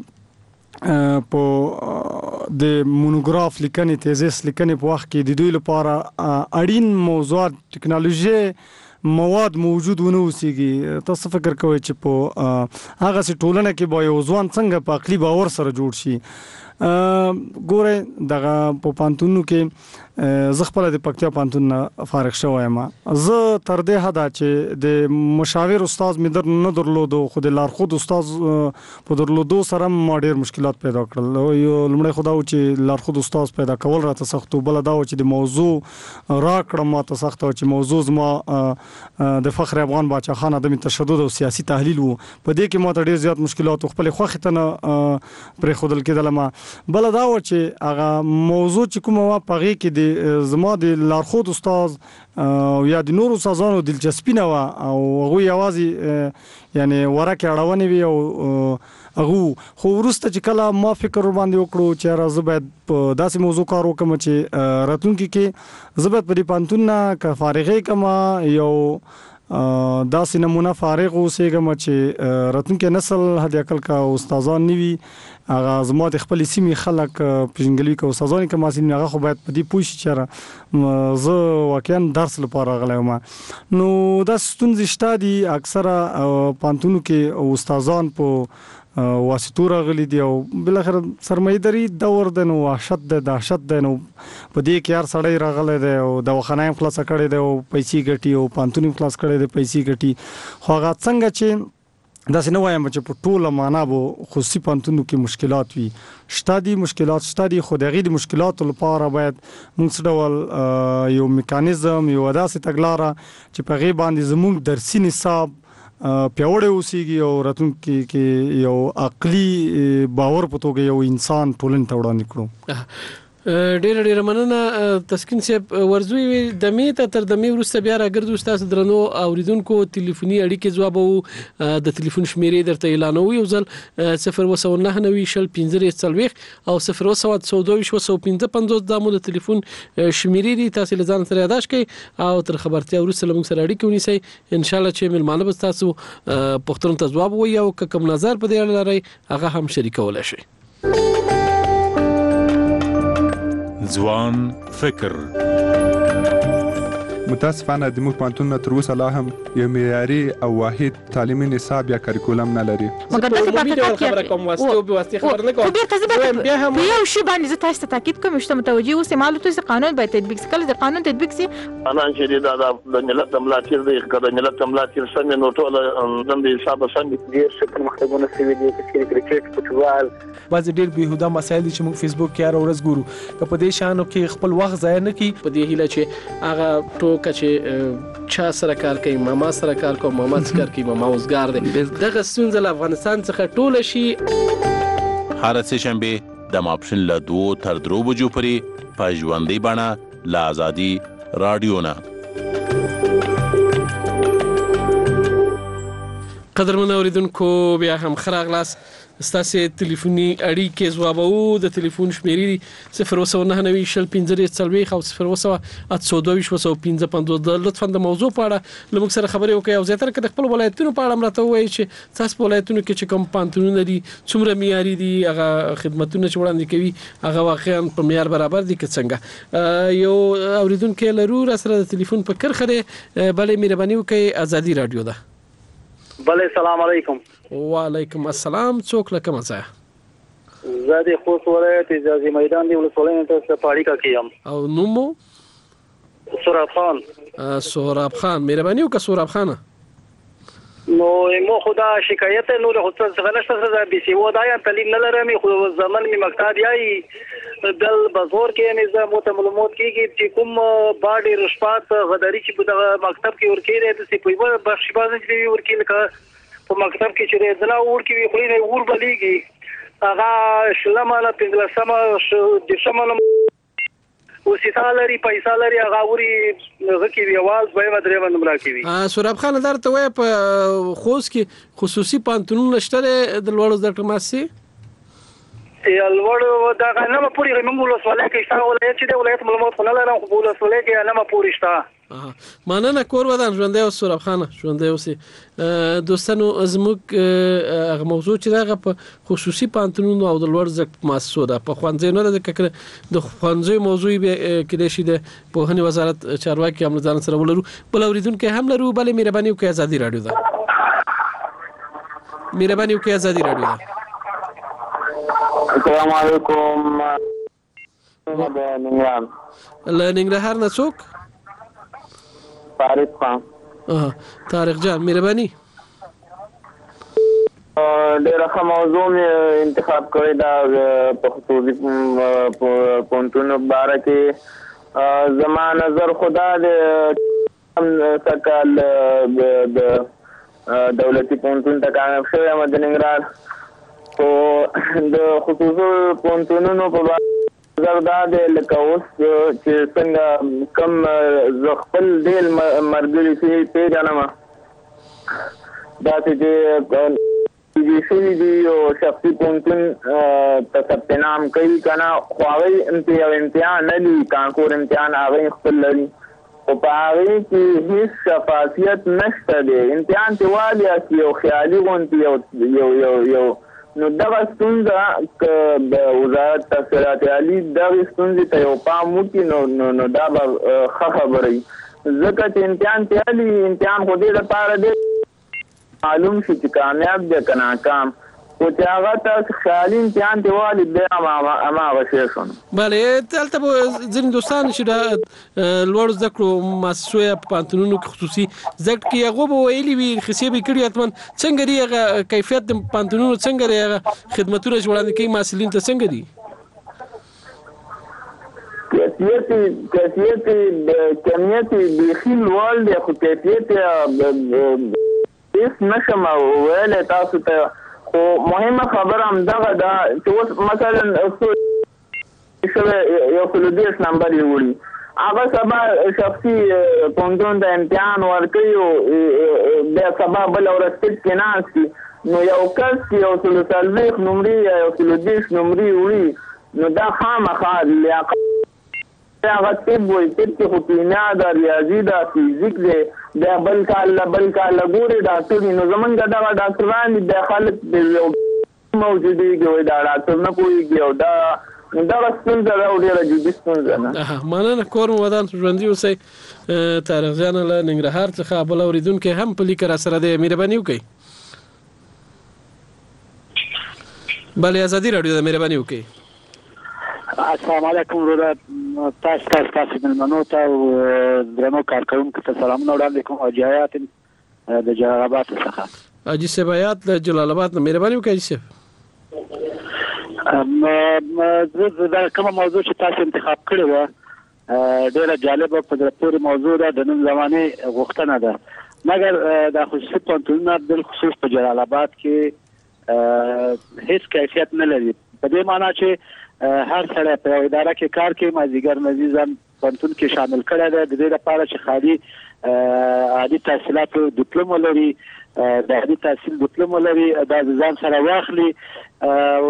Speaker 9: په د مونوګراف لیکنې تیزیس لیکنې په وخت کې د دوی لپاره اړین موضوعات ټکنالوژي مواد موجود ونه اوسېږي. تاسو فکر کوئ چې په هغه سي ټولنه کې به یو ځوان څنګه په عقلي باور سره جوړ شي. ګوره دغه په پانتونو کې زه خپل د پکتیا پانتون فارغ شوم. زه تر دې حد چې د مشاور استاد مې نه درلودو خو د لارښود استاد په درلودو سره ما ډېر مشکلات پیدا کړل. یو لومړی خو دا و چې لارښود استاد پیدا کول راته سخت و. بل دا و چې د موضوع راکړه ماته سخت و چې موضوع زما د فخر افغان باچا خان عدم تشدد او سیاسي تحلیل و. په دې کې ماته ډېر زیات مشکلات خپل خوښ ته نه پرېښودل کېدل. ما بل دا و چې هغه موضوع چې کومه وا پغې کې د زما د لارښود استاد یا د نورو استادانو دلچسپي نه و او هغه یوازې یعنی ورکه اړونې وي او هغه خو ورسته چې کله ما فکر باندې وکړو چې راز باید په داسې موضوع کار وکم چې راتلونکي کې زبد په دې پانتون نه ک فارغې کما یو داسې نمونه فارغ اوسېږم چې راتلونکي نسل هدي عقل کا استادان نیوي هغه زما د خپل سیمې خلک پیژنګلوي کو استادان کما سین هغه خو باید په دې پوه شي چې زه واقعا درس لپاره غلم نو دا ستونزې شته دي اکثره پانتونو کې استادان په واسطو راغلي دي او بل اخر سرمایداري دور د نو وحشت د دهشت د نو په دې کې هر سړی راغلی دی او د وخنایم خلاص کړي دی او پیسې ګټي او پانتونو خلاص کړي دی پیسې ګټي خو هغه څنګه چې دا څنګه وایم چې په ټوله معنا به خصوصي پانتونو کې مشکلات وي شته مشکلات شته خو دغه د مشکلاتو لپاره باید موږ څه ډول یو میکانیزم یو داسې تګلاره چې په غي باندې زموږ درسي نصاب پیوړې اوسېږي او راتلونکي کې یو عقلي باور په توګه یو انسان ټولنې ته وړاندې کړو
Speaker 4: ډېر مننه تسکین صاحب ورزوي د میته تر د می ورسته بیا راګرځو تاسو درنو اوریدونکو ټلیفوني اړیکې جواب او د ټلیفون شمیرې درته اعلانوي یو ځل 019901540 او 0202215 د مو د ټلیفون شمیرې دي تاسو لزان سره یاداش کړئ او تر خبرتیا ورسته لمون سره اړیکې ونیسئ ان شاء الله چې ملمانه به تاسو پښتون ته جواب وي او کوم نظر په دې اړه لري هغه هم شریکول شي
Speaker 3: ځوان فکر
Speaker 10: متاسفانه د موږ پانتون تر اوسه لا هم یو معیاري او واحد تعلیمي نصاب یا کریکولم نه لري
Speaker 4: مګر د خبره کوم واسطه او به واسطه خبر نه کوم
Speaker 11: بیا هم یو شی باندې زه تاسو ته تاکید کوم چې متوجي اوسئ معلومات چې قانون باید تطبیق شي کله د قانون تطبیق شي
Speaker 12: انا چې دا د ملت ملاتیر دی کله ملت ملاتیر څنګه نو ټول د حساب څنګه دي چې مخدمونه سوي دي چې کرکټ فوټبال
Speaker 13: بعض ډېر بهوده مسایل دي چې موږ فیسبوک کې هر ورځ ګورو که په دې شانو کې خپل وخت ضایع نه کړي
Speaker 4: په دې هیله چې هغه ټوکه چې چا سره کار کوي ماما سره کار کوي ماما سره کار کوي ماما اوسګار دی دغه ستونزه له افغانستان څخه ټوله شي
Speaker 14: هر څه شنبه د ماپښین له 2 تر 3 بجو پورې په ژوندۍ بڼه له آزادي رادیو نه
Speaker 4: قدرمن اوریدونکو بیا هم خراغلاس ستاسو ټلیفوني اړیکې جوابو د ټلیفون شمیرې 019901540 او 0202215 لطفا د موضوع په اړه لمږ سره خبرې وکړئ او زیاتره کې د خپل ولایتونو په اړه مرته وایي چې تاسو په ولایتونو کې چې کوم پانتونونه دي څومره معیاري دي هغه خدماتونه چې وړاندې کوي هغه واقعا په معیار برابر دي که څنګه یو اوریدونکو لرو را سره د ټلیفون په کرخه بلې مهرباني وکړئ ازادي رادیو ده
Speaker 15: بله سلام علیکم
Speaker 4: وعلیکم السلام څوک لکه مزه
Speaker 15: زادي خوست ولایت اجازه میدان دی ولسوالۍ ته پاړیکا کیم
Speaker 4: او نومو سوراب خان مهرباني وکړه سوراب خان
Speaker 15: نو مو خدا شکایت نو له خصوص غنښت سره بي سي و دا یا تعلیم نه لرم خو زمن می مقصد یای دل بازور کې نظام او معلومات کیږي چې کوم باډي رشوت غداري چې په مکتب کې ورکې دي چې په بخش بازار کې ورکې لکه په مکتب کې چې دنا ورکې وي خو نه ور بلیږي هغه شلمانه پنځلسمه د شمنه وسیتالری پیسالری هغه وري غکی دی आवाज به مدرې باندې راکوي
Speaker 4: سوراب خان درته وای په خوست کې خصوصي پانتونونه شته د لوړو زده کړو ماسي
Speaker 15: الوړو دا نه ما پوری موږ ولسوالۍ کې شته ولایت چې د ولایت معلومات نه لرم خو ولسوالۍ کې نه ما پوری شته
Speaker 4: مننه کور ودان ژوندې او سوراب خان ژوندې اوسې دوستانو زموږ هغه موضوع چې هغه په خصوصي پانتونونو او د لوړ زده کړو مؤسسو ده په خوانځي نه ده کړه د خوانځي موضوع کې د شي د پوهنې وزارت چارواکي هم ځان سره ولرو بل اوریدونکو هم لرو بلې مهرباني وکړئ ازادي رادیو ده مهرباني وکړئ ازادي رادیو ده
Speaker 12: السلام علیکم
Speaker 4: ننګرهار نه څوک
Speaker 12: طارق خان
Speaker 4: طارق جان مهرباني
Speaker 12: ډېر ښه موضوع انتخاب کړی دا په خصوصي پونتونو باره کې زما نظر خدا د سکال د دولتي پونتون ته کامیاب شوی یم د ننګرهار خو د خصوصي پونتونونو په نظر دا دی لکه اوس چې څنګه کم زه خپل ډېر ملګري پېژنم داسې چې شوي دي او شخصي پونتون ته ثبت نام کوي که نه خو هغوی یو امتحان نه لري کانکور امتحان هغوی خپل لري خو په هغې کې هیڅ شفافیت نشته دی. امتحان چې والي یو خیالي غوندې یو نو دغه ستونزه که د وزارت تحصیلات عالي دغې ستونزې ته یو پام وکړي نو دا به ښه خبره وي. ځکه چې امتحان چې والي امتحان خو دې لپاره دی معلوم شي چې کامیاب دی که ناکام، خو چې هغه ته خیالي امتحان دی والي بیا هماغه شی شو.
Speaker 4: بله دلته به ځینې دوستان چې د لوړو زده کړو مؤسسو یا په پوهنتونونو کې خصوصي زده کړې کوي هغو به ویلي وي خصیې به یې کړي حتما څنګه دی هغه کیفیت د پوهنتونونو څنګه دی هغه خدمتونه چې وړاندې کوي محصلینو ته څنګه دي؟
Speaker 12: کمیت بیخي لوړ دی خو کیفیت هیڅ نشم ویلی تاسو ته. خو مهمه خبره همدغه ده چې اوس مثلا 130 نمبر یې وړي، هغه سبا شخصي پوهنتون ته امتحان ورکوي، بیا سبا بله ورځ سټ کې ناست وي، نو یو کس چې 140 نمرې یا 130 نمرې وړي نو دا خامخا لیاقت هغه طب وایي، طب کې خو کیمیا ده، ریاضي ده، فیزیک دی، بیا بل کال له ګوري ډاکټر وي. نو زمونږ دغه ډاکټران دي بیا خلک یو موجودېږي وایي دا ډاکټر نه پوهېږي او دغه ستونزه ده او ډېره جدي ستونزه ده.
Speaker 4: مننه کور مو ودان ژوندي اوسئ. طارق جان له ننګرهار څخه بل اورېدونکی هم په لیکه راسره دی، مهرباني وکړئ. بله ازادي راډیو ده، مهرباني وکړئ.
Speaker 16: السلام علیکم وروره، تاسو مېلمنو ته او درنو کارکوونکو ته سلامونه وړاندې کوم. حاجي حیات د جلال آباد څخه.
Speaker 4: حاجي صاحب حیات له جلال آباد نه، مهرباني وکړئ حاجي صاحب.
Speaker 16: دا کومه موضوع چې تاسو انتخاب کړې وه ډېره جالبه په زړه پورې موضوع ده، د نن زمانې غوښتنه ده، مګر دا خصوصي پوهنتونونه بالخصوص په جلال آباد کې هیڅ کیفیت نه لري، په دې معنا چې هر سړی په یو اداره کې کار کوي، مازدیګر مزي ځان پوهنتون کې شامل کړی دی د دې لپاره چې خالي عادي تحصیلاتو ډیپلوم ولري، د عادي تحصیل ډیپلوم ولري، دا ځان سره واخلي او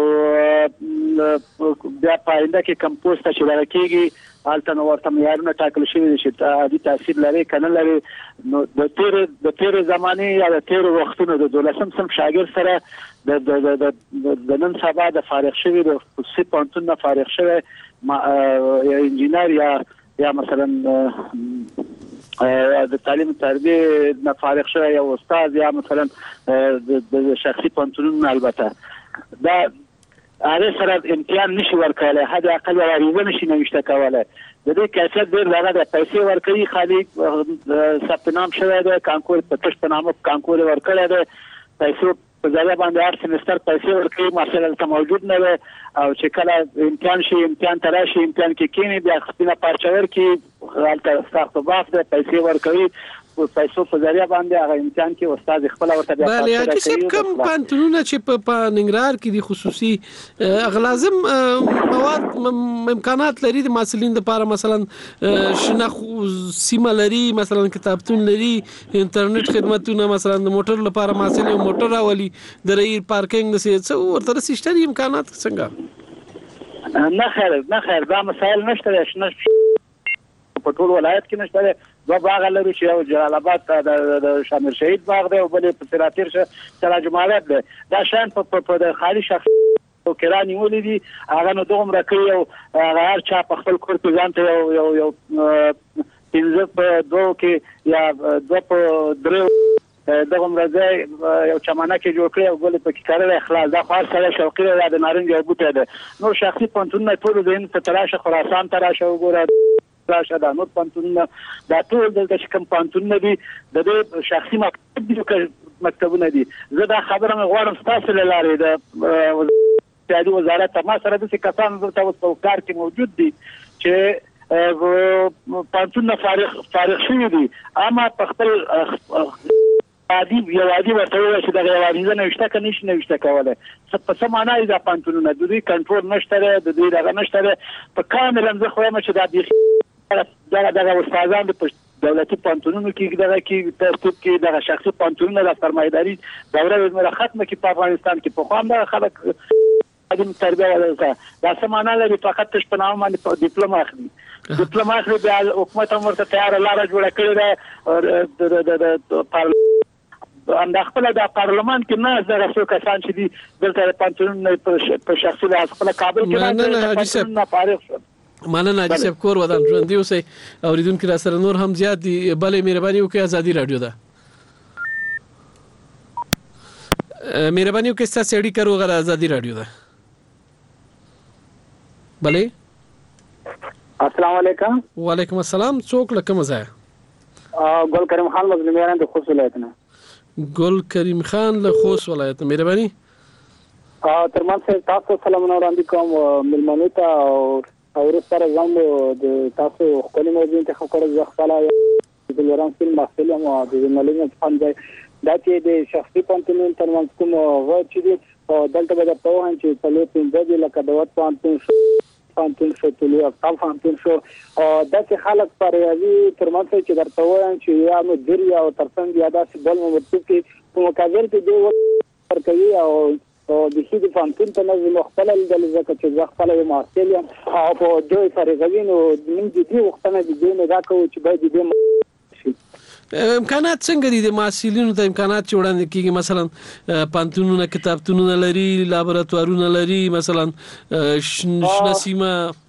Speaker 16: بیا په آینده کې کم پوسټه چې دغه کېږي هلته نو ورته معیارونه ټاکل شوي دي چې عادي تحصیل لري که نه لري. نو د تېرې زمانې یا د تېرو وختونو د 12م صنف شاګرد سره د نن سبا د فارغ شوي د خصوصي پوهنتون نه فارغ شوی یا انجینر یا مثلا د تعلیم تربیه نه فارغ شوی یا استاد یا مثلا د شخصي پوهنتونونو البته دا هغه سره امتحان نشي ورکولی، حد اقل یوه عریضه نشي نوشته کولی. د دې کیفیت ډېر دغه دی، پیسې ورکوي، خالي ثبت نام شوی دی، کانکور په تش په نامه کانکور یې ورکړی دی، پیسو په ذریعه باندې هر سمستر پیسې ورکوي، محصل هلته موجود نه دی، او چې کله امتحان شي امتحان ته راشي امتحان کې کښېني بیا سپینه پارچه ورکړي، هلته سخت باف دی، پیسې ورکوي، پیسو په ذریعه باندې هغه امتحان کې استاد خپله ورته بیا
Speaker 4: بله حاجي صاحب کوم پوهنتونونه چې په ننګرهار کې دي خصوصي هغه لازم مواد امکانات لري د محصلینو لپاره، مثلا شنه سیمه لري، مثلا کتابتون لري، انټرنیټ خدمتونه، مثلا د موټر لپاره محصل یو موټر راولي، د ری پارکینګ داسې څه ورته رسېشته دي امکانات څنګه؟
Speaker 16: نه خیر دا مسایل نشته دی، شنه په ټول ولایت کې نشته دی. دوه باغه لري چې یو جلال آباد د شامر شهید باغ دی او بل په سراتیر سراج مالک دی. دا شیان په د خالي شخص کرا نیولې دي، هغه نو دومره کوي او هغه هر چا په خپل کور کې ځان ته یو 15 په 2 کې یا 2 په 3 دغه مرزه یو چمنه کې جوړ کړی او ګل پکې کارل اخلاص دا خاص سره شوقي دی، د نارنج یو بوټی دی. نو شخصي پوهنتونونه ټول د هند ته تراشه، خراسان تراشه وګوره، راشه دا نور پوهنتونونه، دا ټول دلته چې کوم پوهنتونونه دي د دې شخصي مکتبونه دي. زه دا خبره مې غواړم ستاسو له لارې د اقتصادي وزارت ما سره داسې کسان دلته اوس په کار کې موجود دي چې پوهنتونونه فارغ شوي دي، اما په خپل یو عادي ورته ووایي چې دغه یو عریضه نوشته که نشي نوشته کولی، په څه معنا یې دا پوهنتونونه د دوی کنټرول نشته دی، د دوی دغه نشته دی. په کاملا زه خو وایم چې دا بیخي دغه استادان په دولتي پوهنتونونو کې دغه کې ترتیب کې دغه شخصي پوهنتونونه د سرمایه‌داري دوره زموږ ختمه کې په افغانستان کې پخوا هم دغه خلک تعلیم تربیه ولرته دا څه معنا لري، فقط تش په نامه باندې ډیپلوم اخلي. ډیپلوماټ بیا حکومت هم ورته تیار لاره جوړه کړې ده د خپل د پارلمان کې نه زغه څو کسان چې دي دلته پانتون په شخصي له خپل کابل کې نه فارغ شو.
Speaker 4: مننه حاجی صاحب کور ودان ژوند دی اوسئ اوریدونکو را سره نور هم زیات دي بلې مهرباني وکړئ ازادي رادیو ده مهرباني وکړئ ستاسو اړیکه روغه ازادي رادیو ده بلې
Speaker 16: السلام علیکم.
Speaker 4: وعلیکم السلام. څوک له کوم ځای؟
Speaker 16: ګل کریم خان مظلومیان د خوست ولایت نه.
Speaker 4: ګل کریم خان له خوست ولایت. مهرباني.
Speaker 16: ترمن صاحب تاسو سلام وړاندې کوم ملمنو ته او سره زمو د تاسو خپل موضوع انتخاب کړل ځ خپل د لوران فلم محفل او د ملګرو فن ځای دا چې د شخصي پانتون ترمن کوم و چې دلته به تاسو هم چې په لوی پنځه لکه دوت پانتون شو تلو اقطاب فانتون شو دا چې خلک پر یوي ترمن چې درته وایم چې یا نو دری او ترڅنګ یا داسې بل مرتب کې په مقابل کې دی ورکوي او د هیڅ فانتون ته نه مختل د ځکه چې ځخپل یو مارسل او په دوی فرغوین او من دي وختونه دي نه دا کوي چې باید دې
Speaker 4: امکانات څنګه دي د محصلینو ته امکانات وړاندې کیږي مثلا پانتونونه کتابتونونه لري لابراتوارونه لري مثلا شنه سیمه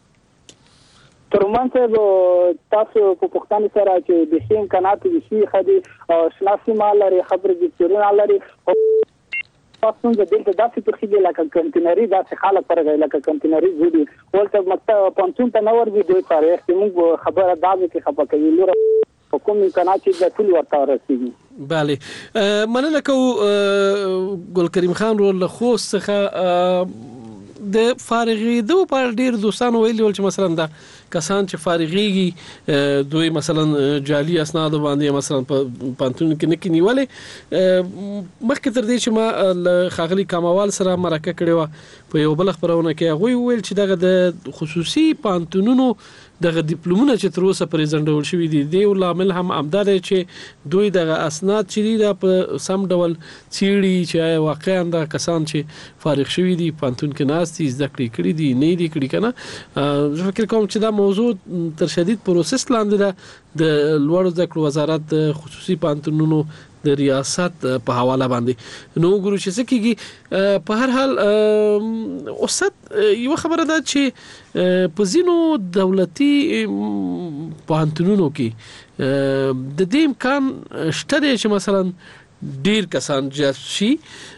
Speaker 16: ترمن ته تاسو په پښتون سره چې د هیڅ امکانات دي شي خدي شنه سیمه لري خبر دي چیرونه لري پښتون د دې داسې تخیل لکه کنټینری داسې خاله پرګه لکه کنټینری زودي ولته مکتب پانتون ته نور دي دوی تاریخ موږ خبره داږي کې خبره کوي لور کوم امکانات چې د ټول ورته رسیدي.
Speaker 4: بله مننه کوم ګل کریم خان له خوست څخه د فارغېدو په ډیر دوستانو ویلي ول چې مثلا دا کسان چې فارغېږي دوی مثلا جعلي اسناد باندې مثلا په پانتون کې نه کینیولې مخکې تر دې چې ما خاغلی کموال سره مرکه کړې و په یو بل خبرونه کې هغه ویل چې دغه د خصوصي پانتونونو دغه ډیپلومونه چې تر اوسه پریزنټول شوی دي دی لامل هم امدار چې دوی دغه اسناد چې دا په سم ډول چیړي چې واقعا د کسان چې فارغ شوی دي پانتون کې ناستي زده کړې دي نه دي کړي کنه زه فکر کوم چې دا موضوع تر شدید پروسس لاندې ده د لوړ زده کړو وزارت خصوصي پانتونونو د ریاست په حواله باندې نو ګورو چې سکیږي په هر حال اوسط یو خبره ده چې په زینو دولتي پانتونونو کې د دې امکان شته چې مثلا ډیر کسان جذب شي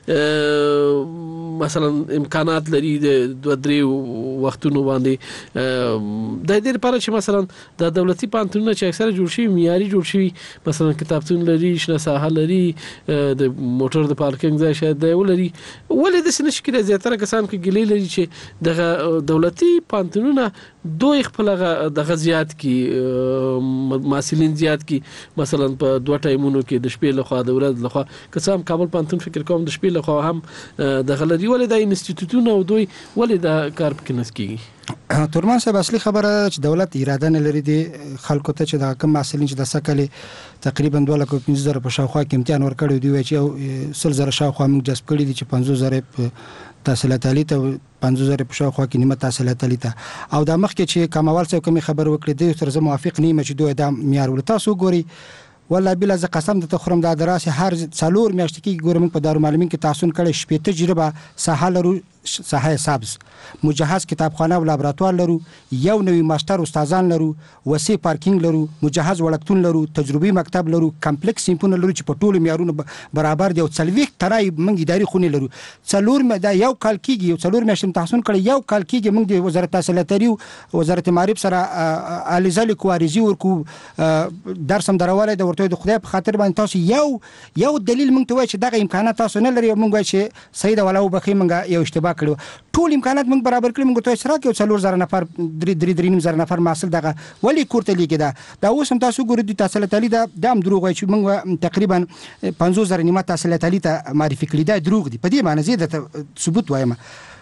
Speaker 4: مثلا امکانات لري د 2-3 وختونو باندې د دې لپاره چې مثلا د دولتي پانتونونه چې اکثره جوړ شي معیاري جوړ شي مثلا کتابتون لري شنه ساحه لري د موټر د پارکینګ ځای شاید دی ولري ولې د سنش کې زیاتره کسان کې ګلې لري چې د دولتي پانتونونه دوی خپل د غزيات کې محصلین زیات کې مثلا په 2 ټایمونو کې د شپې لخوا د ورځ لخوا کسان کابل پانتون فکر کوم د شپې لخوا هم د غلطي ولې د انسټیټیوټونو او دوی ولې د کار پکې نسکيږي.
Speaker 6: ترمن صاحب اصلي خبره چې دولت اراده نه لري دي خلکو ته چې د کم محصلین چې د سکلې تقریبا 2,15,000 په شاوخوا کې امتحان ورکړی دی چې 100,000 شاوخوا موږ جذب کړی دي چې 50,000 تحصیلات عالی ته 50,000 په شاوخوا کې نیمه تحصیلات عالی ته او د مخ کې چې کموال څو کوم خبر وکړي دی تر زه موافق نیمه چې دوی د معیار ول تاسو ګوري والله بلا ز قسم د تخرم د دراسه هر څلور میاشتې کې ګورم په دارالمعلمین کې تحصیل کړي شپې تجربه ساحه لرو ساحه سبز مجهز کتابخانه او لابراتوار لرو یو نوی ماستر استادان لرو وسیع پارکینګ لرو مجهز وړکتون لرو تجربي مکتب لرو کمپلیکس سیمپونه لرو چې په ټولو معیارونو برابر دی او څلويخ ترای موږ اداري خونې لرو څلور دا یو کال کېږي یو څلور میاشتې تحصیل کړي یو کال کېږي موږ د وزارت تحصیلات لري وزارت معارف سره الیزال کواريزي ورکو درس هم درواله د ورته د خدای په خاطر باندې تاسو یو دلیل موږ ته وایي چې دغه امکانات تاسو نه لري موږ وایي چې سید ولاو بخي موږ یو اشتباه کړو ټول امکانات موږ برابر کړی موږ ته سره کې 4000 نفر 3.5 نفر محصل دغه ولی کوړته لیکي دا اوس هم تاسو ګورئ د تحصیلات علی دا هم دروغ وایي چې موږ تقریبا 50,000 نیمه تحصیلات علی ته معرفي کړی دا دروغ دي په دې معنی زیاده ثبوت وایم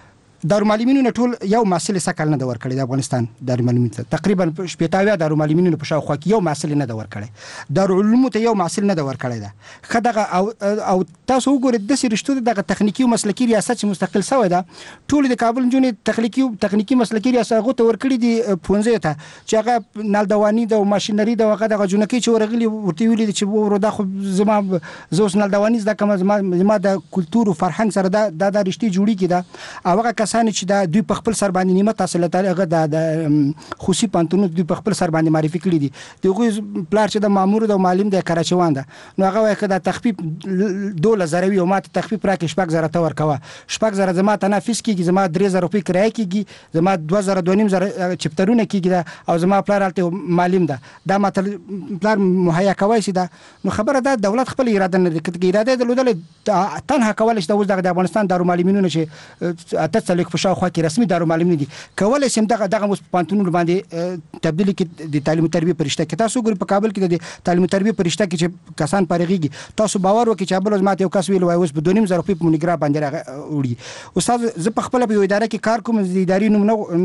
Speaker 6: دارالمعلمینونو ټول یو محصل سکل نه ورکړي د افغانستان دارالمعلمین ته تقریبا 80 دارالمعلمینونو په شاوخوا کې یو محصل نه ورکړي دارالعلوم ته یو محصل نه ورکړي دا خدغه او تاسو وګورئ د سرشتو دغه تخنیکی او مسلکی ریاست چې مستقل شوی دا ټول د کابل جنونې تخنیکی مسلکی ریاست غوته ورکړي دي پونځه ته چې هغه نالدوانی د ماشينري د هغه د جنکی چې ورغلي ورته ویلي چې وردا خو زما زوس نالدوانی د کوم زما د کلچر او فرهنګ سره د رښتې جوړی کیده او هغه کسان چې د دوی په خپل سر باندې نیمه تحصیل هغه د خوشي پانتونو دوی په خپل سر باندې معرفي کړی دي دغه پلار چې د مامور د معلم د کراچوان ده نو هغه وایي کدا تخفیف 2000 او ماته تخفیف راکې شپږ زره ته ورکوه شپږ زره زما تنافس کیږي زما 3000 روپۍ کرای کیږي زما 2000 چپټرونه کیږي او زما پلار الته معلم ده دا ماته پلار مهیا کوي چې دا نو خبره ده دولت خپل اراده نه کوي اراده درلودل تنها کولای شي د افغانستان دارالمعلمینونو چې اته په شاوخوا کې رسمي دارالمعلمین دي کولای شي دغه مس پانتونو باندې تبدیل کې د تعلیم او تربیه پرشته کې تاسو ګور په کابل کې د تعلیم او تربیه پرشته کې چې کسان پارېږي تاسو باور وکړئ چې بل ماته یو کس ویل وای اوس په 2000 روپۍ په مونیګرا باندې وړي استاد زه په خپل په اداره کې کار کوم د ادارې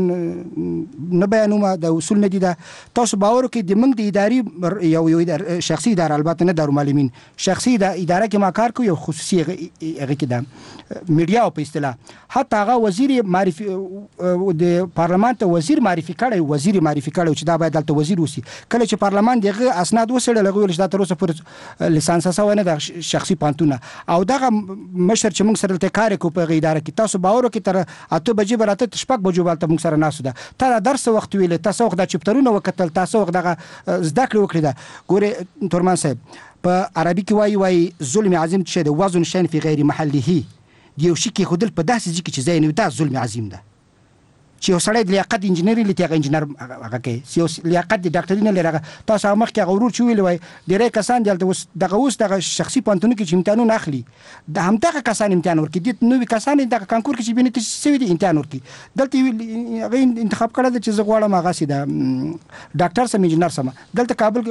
Speaker 6: نوم نه بیانوم د اصول نه دي دا تاسو باور وکړئ د موږ د ادارې یو شخصي اداره البته نه دارالمعلمین شخصي اداره کې ما کار کوم یو خصوصي هغه کې دا میډیا په اصطلاح حتی هغه وزیر معرفي د پارلمان ته وزیر معرفي کړي چې دا باید دلته وزیر وسی کله چې پارلمان دغه اسناد وسړل لغوي چې دا تر اوسه پر لیسانس سوی نه د شخصي پانتونه او دغه مشر چې موږ سره ته کار کوو په اداره کې تاسو باور وکړئ تر 8 بجې براته شپږ بجو بالته موږ سره ناسو ده تا درس وخت ویل تاسو وخت د چپټرونه وکتل تاسو وخت دغه زده کړې وکړه دا ګوره تورمان صاحب په عربي کې وایي ظلم عظیم چې د وزن شین فی غیر محله یو شي کې خودل په داسې ځکه چې زین دا ظلم عظیم ده چې یو سړی د لیاقت انجینری لته انجینر هغه کې یو لیاقت د ډاکټري نه لري تاسو مخ کې غورور چوي وای ډیره کسان دلته دغه شخصي پانتونو کې امتحانونه اخلي د همدغه کسان امتحان ورکړي د نوې کسان د کانکور کې چې بنت سوي دي امتحان ورکړي دلته هغه انتخاب کړل چې زه غواړم هغه سي د ډاکټر سم انجینر سم دلته کابل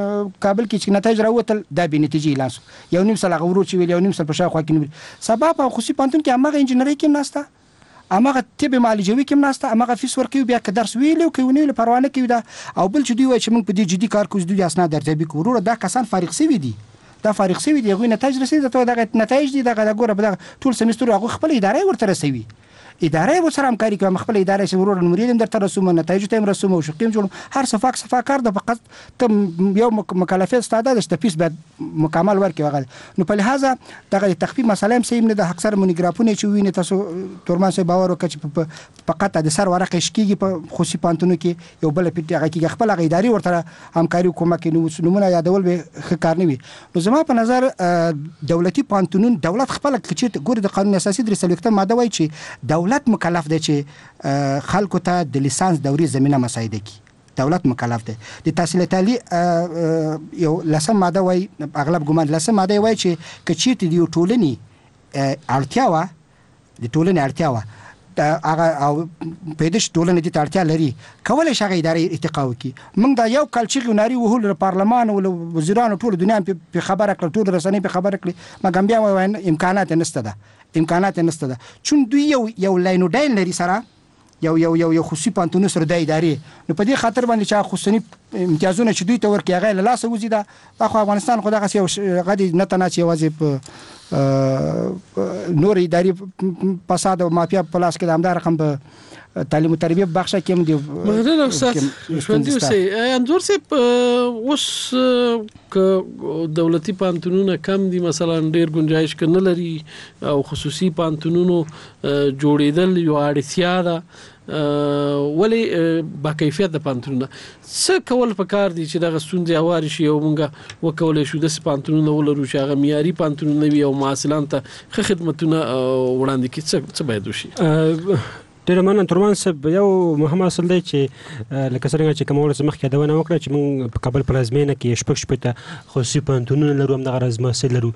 Speaker 6: کې چې نتایج راوتل د بنتیجې اعلان یو نیم سال غورور چوي یو نیم سال په شاوخوا کې سبب او خصوصي پانتون کې هغه انجینری کې ناشته امغه طب معالجوي کې مناسته امغه فیس ورکوي بیا که درس ویلو کوي ونیول پروانه کوي دا او بل چې دوی وایي چې موږ په دې جدي کار کوو دوی اسناد درځي کوو دا کسان فارغ شوي دي دا فارغ شوي دي غوښنه نتایج رسیدي ته دغه نتایج دي دغه ګوره په ټول سمستر هغه خپل ادارې ورته رسوي اداره و سره همکاري کوي خپل اداره چې ورور نمرې در تر رسوم نتایج ته رسوم او شقیم جوړ هر صفه کار د فقط تم یو مکلفیت ستاده د تفیس بعد مکمل ورکي وغه نو په لحاظه دغه تخفیف مسله هم سیم نه د اکثر مونیګرافونه چې ویني تاسو تورمان سه باور وکړي چې فقط د سر ورقه شکیږي په خصوصي پانتونو کې یو بل پیټه کې خپل اداري ورته همکاري کومک نمونه یادول به کار نه وي نو زما په نظر دولتي پانتونون دولت خپل چې ګور د قانون اساسي درې سلوکته ماده وایي چې دولت مکلف دی چې خلکو ته د لیسانس دوري زمينه مساعده کړي دولت مکلف دی د تحصیل تعالی یو لسم ماده وای اغلب ګمان لسم ماده وای چې کچېت دی ټولنی اړتیا و د ټولنی اړتیا و هغه او پېدش ټولنې د اړتیا لري کولای شي ادارې ارتقا وکړي موږ دا یو کال چې ناري وهول پارلمان او وزیرانو ټول دنیا په خبره کړ ټول رسنۍ په خبره کړي مګم بیا وای امکانات نشته ده چون دوی یو لاینو ډایل لري سره یو خصوصي پانتونو سره د ادارې نو په دې خاطر باندې چې خصوصي امتیازونه چې دوی ته ورکړي هغه له لاسه وزي دا خو افغانستان خو دغه یو غدي نه تناسي وځي په نور اداري فساد او مافیا پلاس کې د امدار رقم په تعلیم او تربیه بخښه کې هم دی
Speaker 4: مهرباني استاد ژوندۍ اوسئ انځور صاحب اوس که دولتي پانتونونه کم دي مثلا ډیر گنجائش کنه لري او خصوصي پانتونونو جوړیدل یو اړتیا ده ولی با کیفیت د پانتونونه څه کول پکار دي چې دغه ستونزې اواري شي او مونږه وکولای شو د پانتونونه ولرو چې هغه معیاري پانتونونه وي او معاصلان ته خدمتونه وړاندې کړي څه باید وشي
Speaker 7: ډېر مننه ترمان صاحب. یو مهم اصل دی چې لکه څرنګه چې کوم ورځ مخکې یادونه وکړه چې موږ په کابل پلازمینه کې شپږ شپېته خصوصي پوهنتونونه لرو، همدغه راز محصل لرو.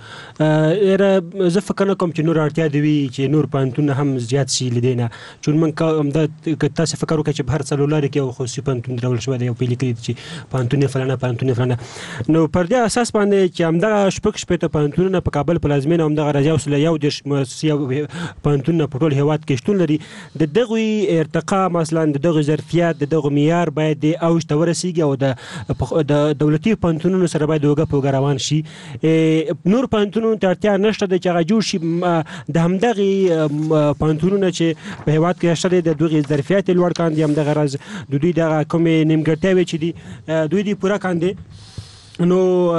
Speaker 7: زه فکر نه کوم چې نور اړتیا دی وي چې نور پوهنتونونه هم زیات شي له دې نه، چون موږ تاسې فکر وکړئ چې په هر څلور لارې کې یو خصوصي پوهنتون درول شوی دی، یو پیل کړي چې پوهنتون فلانه پوهنتون فلانه. نو پر دې اساس باندې چې همدغه شپږ شپېته پوهنتونونه په کابل پلازمینه همدغه راز 110 مؤسسې پوهنتونونه په ټول هېواد کې شتون لري. د دغوی ارتقا مثلا د دغوی ظرفیت د دغوی معیار باید د اوج ته ورسیږي او د دولتي پوهنتونونو سره باید اوږه په اوږه روان شي. نور پوهنتونونو ته اړتیا نشته دی چې هغه جوړ شي. د همدغې پوهنتونونه چې په هېواد کې شته دی د دغې ظرفیت یې لوړ کاندي، همدغه راز د دوی دغه کومې نیمګړتیاوې چې دي دوی دې پوره کاندي. نو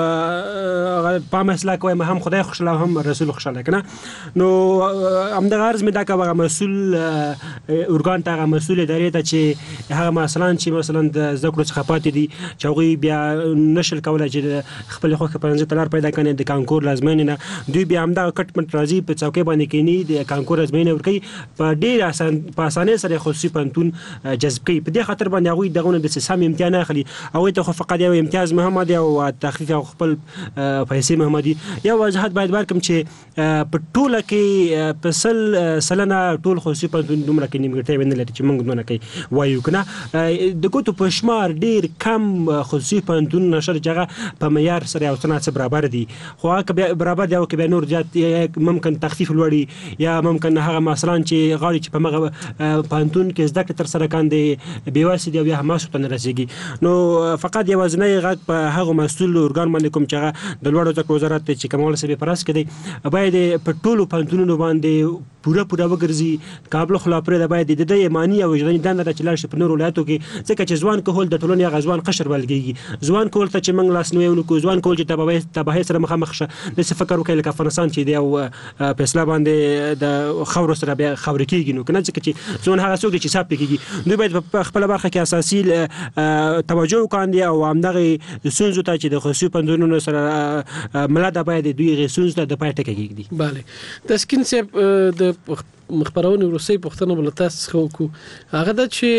Speaker 7: په مسله کوي هم خدای خوشاله هم رسول خوشاله کنه. نو همدغه عرض مې دا کوه مسؤل ارګان ته مسؤل ادارې ته چې هغه مثلا د زده کړو څخه پاتې دي چې هغوی بیا نشل کولی چې خپل خوښه پنځه تلار پیدا کړي د کانکور لازمینې نه، دوی بیا همدغه کټ مټ راځي په څوکۍ باندې کینی د کانکور لازمینې ورکوي په ډېر په اسانۍ سره خصوصي پوهنتون جذب کوي. په دې خاطر باندې هغوی دغونه د سم امتحان نه اخلي، هغوی ته خو فقط یو امتیاز محمد او تحقیق او خپل پیسې محمدي. یو وضاحت باید ورکړم چې په ټوله کې په 100% ټول خصوصي پوهنتون دومره کې نیمګړتیاوې نه لري چې موږ دونه کوي وایو که نه. د ګوتو په شمار ډېر کم خصوصي پوهنتونونه شته چې هغه په معیار سره یو څه ناڅه برابر دي، خو هغه برابر دي او که بیا نور زیات ممکن تخفیف لوړي یا ممکن هغه مثلا چې غواړي چې په هغه پوهنتون کې زده کړې ترسره کاندي بېواسې دي او یا هماسو ته نه رسېږي. نو فقط یوازینی غږ په هغه مسؤل ارګان باندې کوم چې هغه د لوړو زده کړو وزارت چې کمال صاحب په راس کې دی باید په ټولو پوهنتونونو باندې پوره وګرځي. کابل خلا پرې باید د دې ایمانی او وجداني دنده چې لاړ شي په نورو ولایتو کې، ځکه چې ځوان کول د ټولنې هغه ځوان قشر بلل کېږي. ځوان کول ته چې موږ لاس نیوی ونکړو، ځوان کول چې تباهۍ سره مخامخ شه، داسې فکر وکړئ لکه افغانستان چې دی او په اسلام باندې د خاورو سره بیا خاورې کېږي. نو که نه ځکه چې ځوان هغه څوک دی چې حساب پرې کېږي. دوی باید په خپله برخه کې اساسي توجه وکاندي او همدغې ستونزو ته چې د خصوصي پوهنتونونو سره مله ده باید دوی هغې ستونزو ته د پای ټکی کېږدي.
Speaker 4: بله تسکین صاحب د خپرونې وروستۍ پوښتنه به له تاسو څخه وکړو، هغه ده چې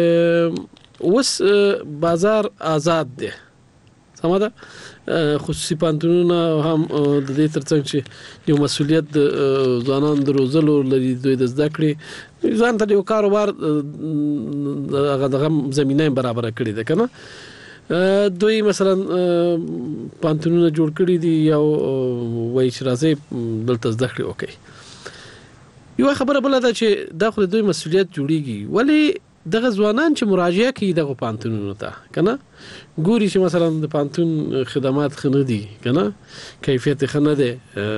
Speaker 4: اوس بازار آزاد دی، سمه ده؟ خصوصي پوهنتونونه هم د دې ترڅنګ چې یو مسؤلیت د ځوانانو د روزلو لري، دوی د زده کړې ځان ته یو کاروبار دغه زمینه برابره کړې ده که نه. دوی مثلا پوهنتونونه جوړ کړي دي او وایي چې راځئ دلته زده کړې وکړئ. یوه خبره بله ده چې دا خو د دوی مسؤلیت جوړیږي، ولې دغه ځوانان چې مراجعه کوي دغه پوهنتونونو ته که نه ګوري چې مثلا د پوهنتون خدمات ښه نه دي که نه، کیفیت ښه نه دی،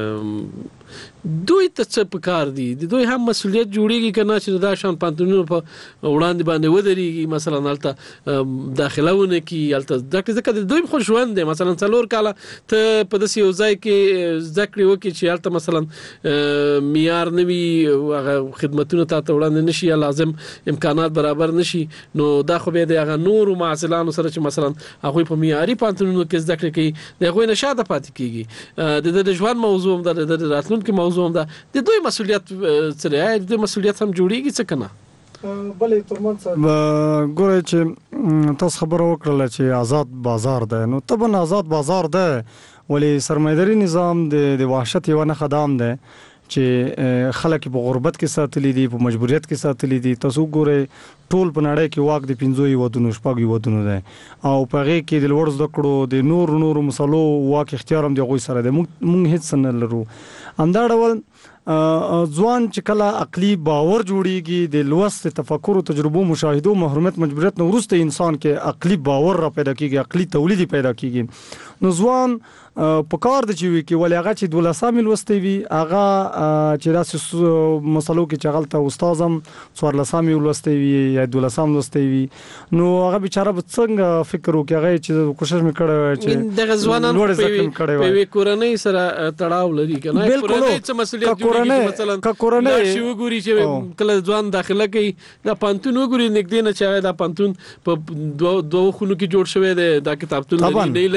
Speaker 4: دوی ته څه پکار دي؟ د دوی هم مسؤلیت جوړیږي که نه چې دا شان پوهنتونونو په وړاندې باندې ودرېږي، مثلا هلته داخله ونه کړي، هلته زده کړي، ځکه د دوی خو ژوند دی. مثلا 4 کاله ته په داسې یو ځای کې زده کړې وکړي چې هلته مثلا معیار نه وي، هغه خدمتونه تا ته وړاندې نه شي یا لازم امکانات برابر نه شي، نو دا خو بیا د هغه نورو محصلانو سره چې مثلا هغوی په معیاري پوهنتونونو کې زده کړې کوي د هغوی نه شاته پاتې کېږي. د ژوند موضوع هم ده، د راتلونکي موضوع هم ده. د دوی مسؤلیت څه دی؟ د دوی مسؤلیت هم جوړیږي څه که نه؟
Speaker 9: بلې ترمن صاحب ګورئ چې تاسو خبره وکړله چې آزاد بازار دی، نو طبعا آزاد بازار دی، ولې سرمایه‌داري نظام د وحشت یوه نښه دا هم دی چې خلک په غربت کې ساتلی دي، په مجبوریت کې ساتلی دي. تاسو ګورئ ټول په نړۍ کې واک د 5 هیوادونو 6 هیوادونو دی او په هغې کې د لوړ زده کړو د نورو مسلو واک اختیار هم د هغوی سره دی. موږ هېڅ نه لرو. همدا ډول ځوان چې کله عقلي باور جوړیږي د لوست تفکر او تجربو مشاهدو محرومیت مجبوریت نه وروسته انسان کې عقلي باور را پیدا کیږي، عقلي تولید پیدا کیږي. نو ځوان په کار د چې وي کې ولې هغه چې 12 لوستی وي هغه چې داسې مسلو کې چې هغلته استاد هم 14 لوستی وي یا 12 لوستی وي، نو هغه بیچاره به څنګه فکر وکړي؟ هغه چې کوشش مې کړی چې
Speaker 4: دغه ځوانان په یوې کورنۍ سره تړاو لري که نه، کورنۍ څه مسؤلیت جوړېږي؟ مثلا لاړ شي وګوري چې کله ځوان داخله کوي دا پوهنتون وګوري نږدې نه چې دا پوهنتون په 2 خونو کې جوړ شوی دی، دا کتابتون لري نه لري، دا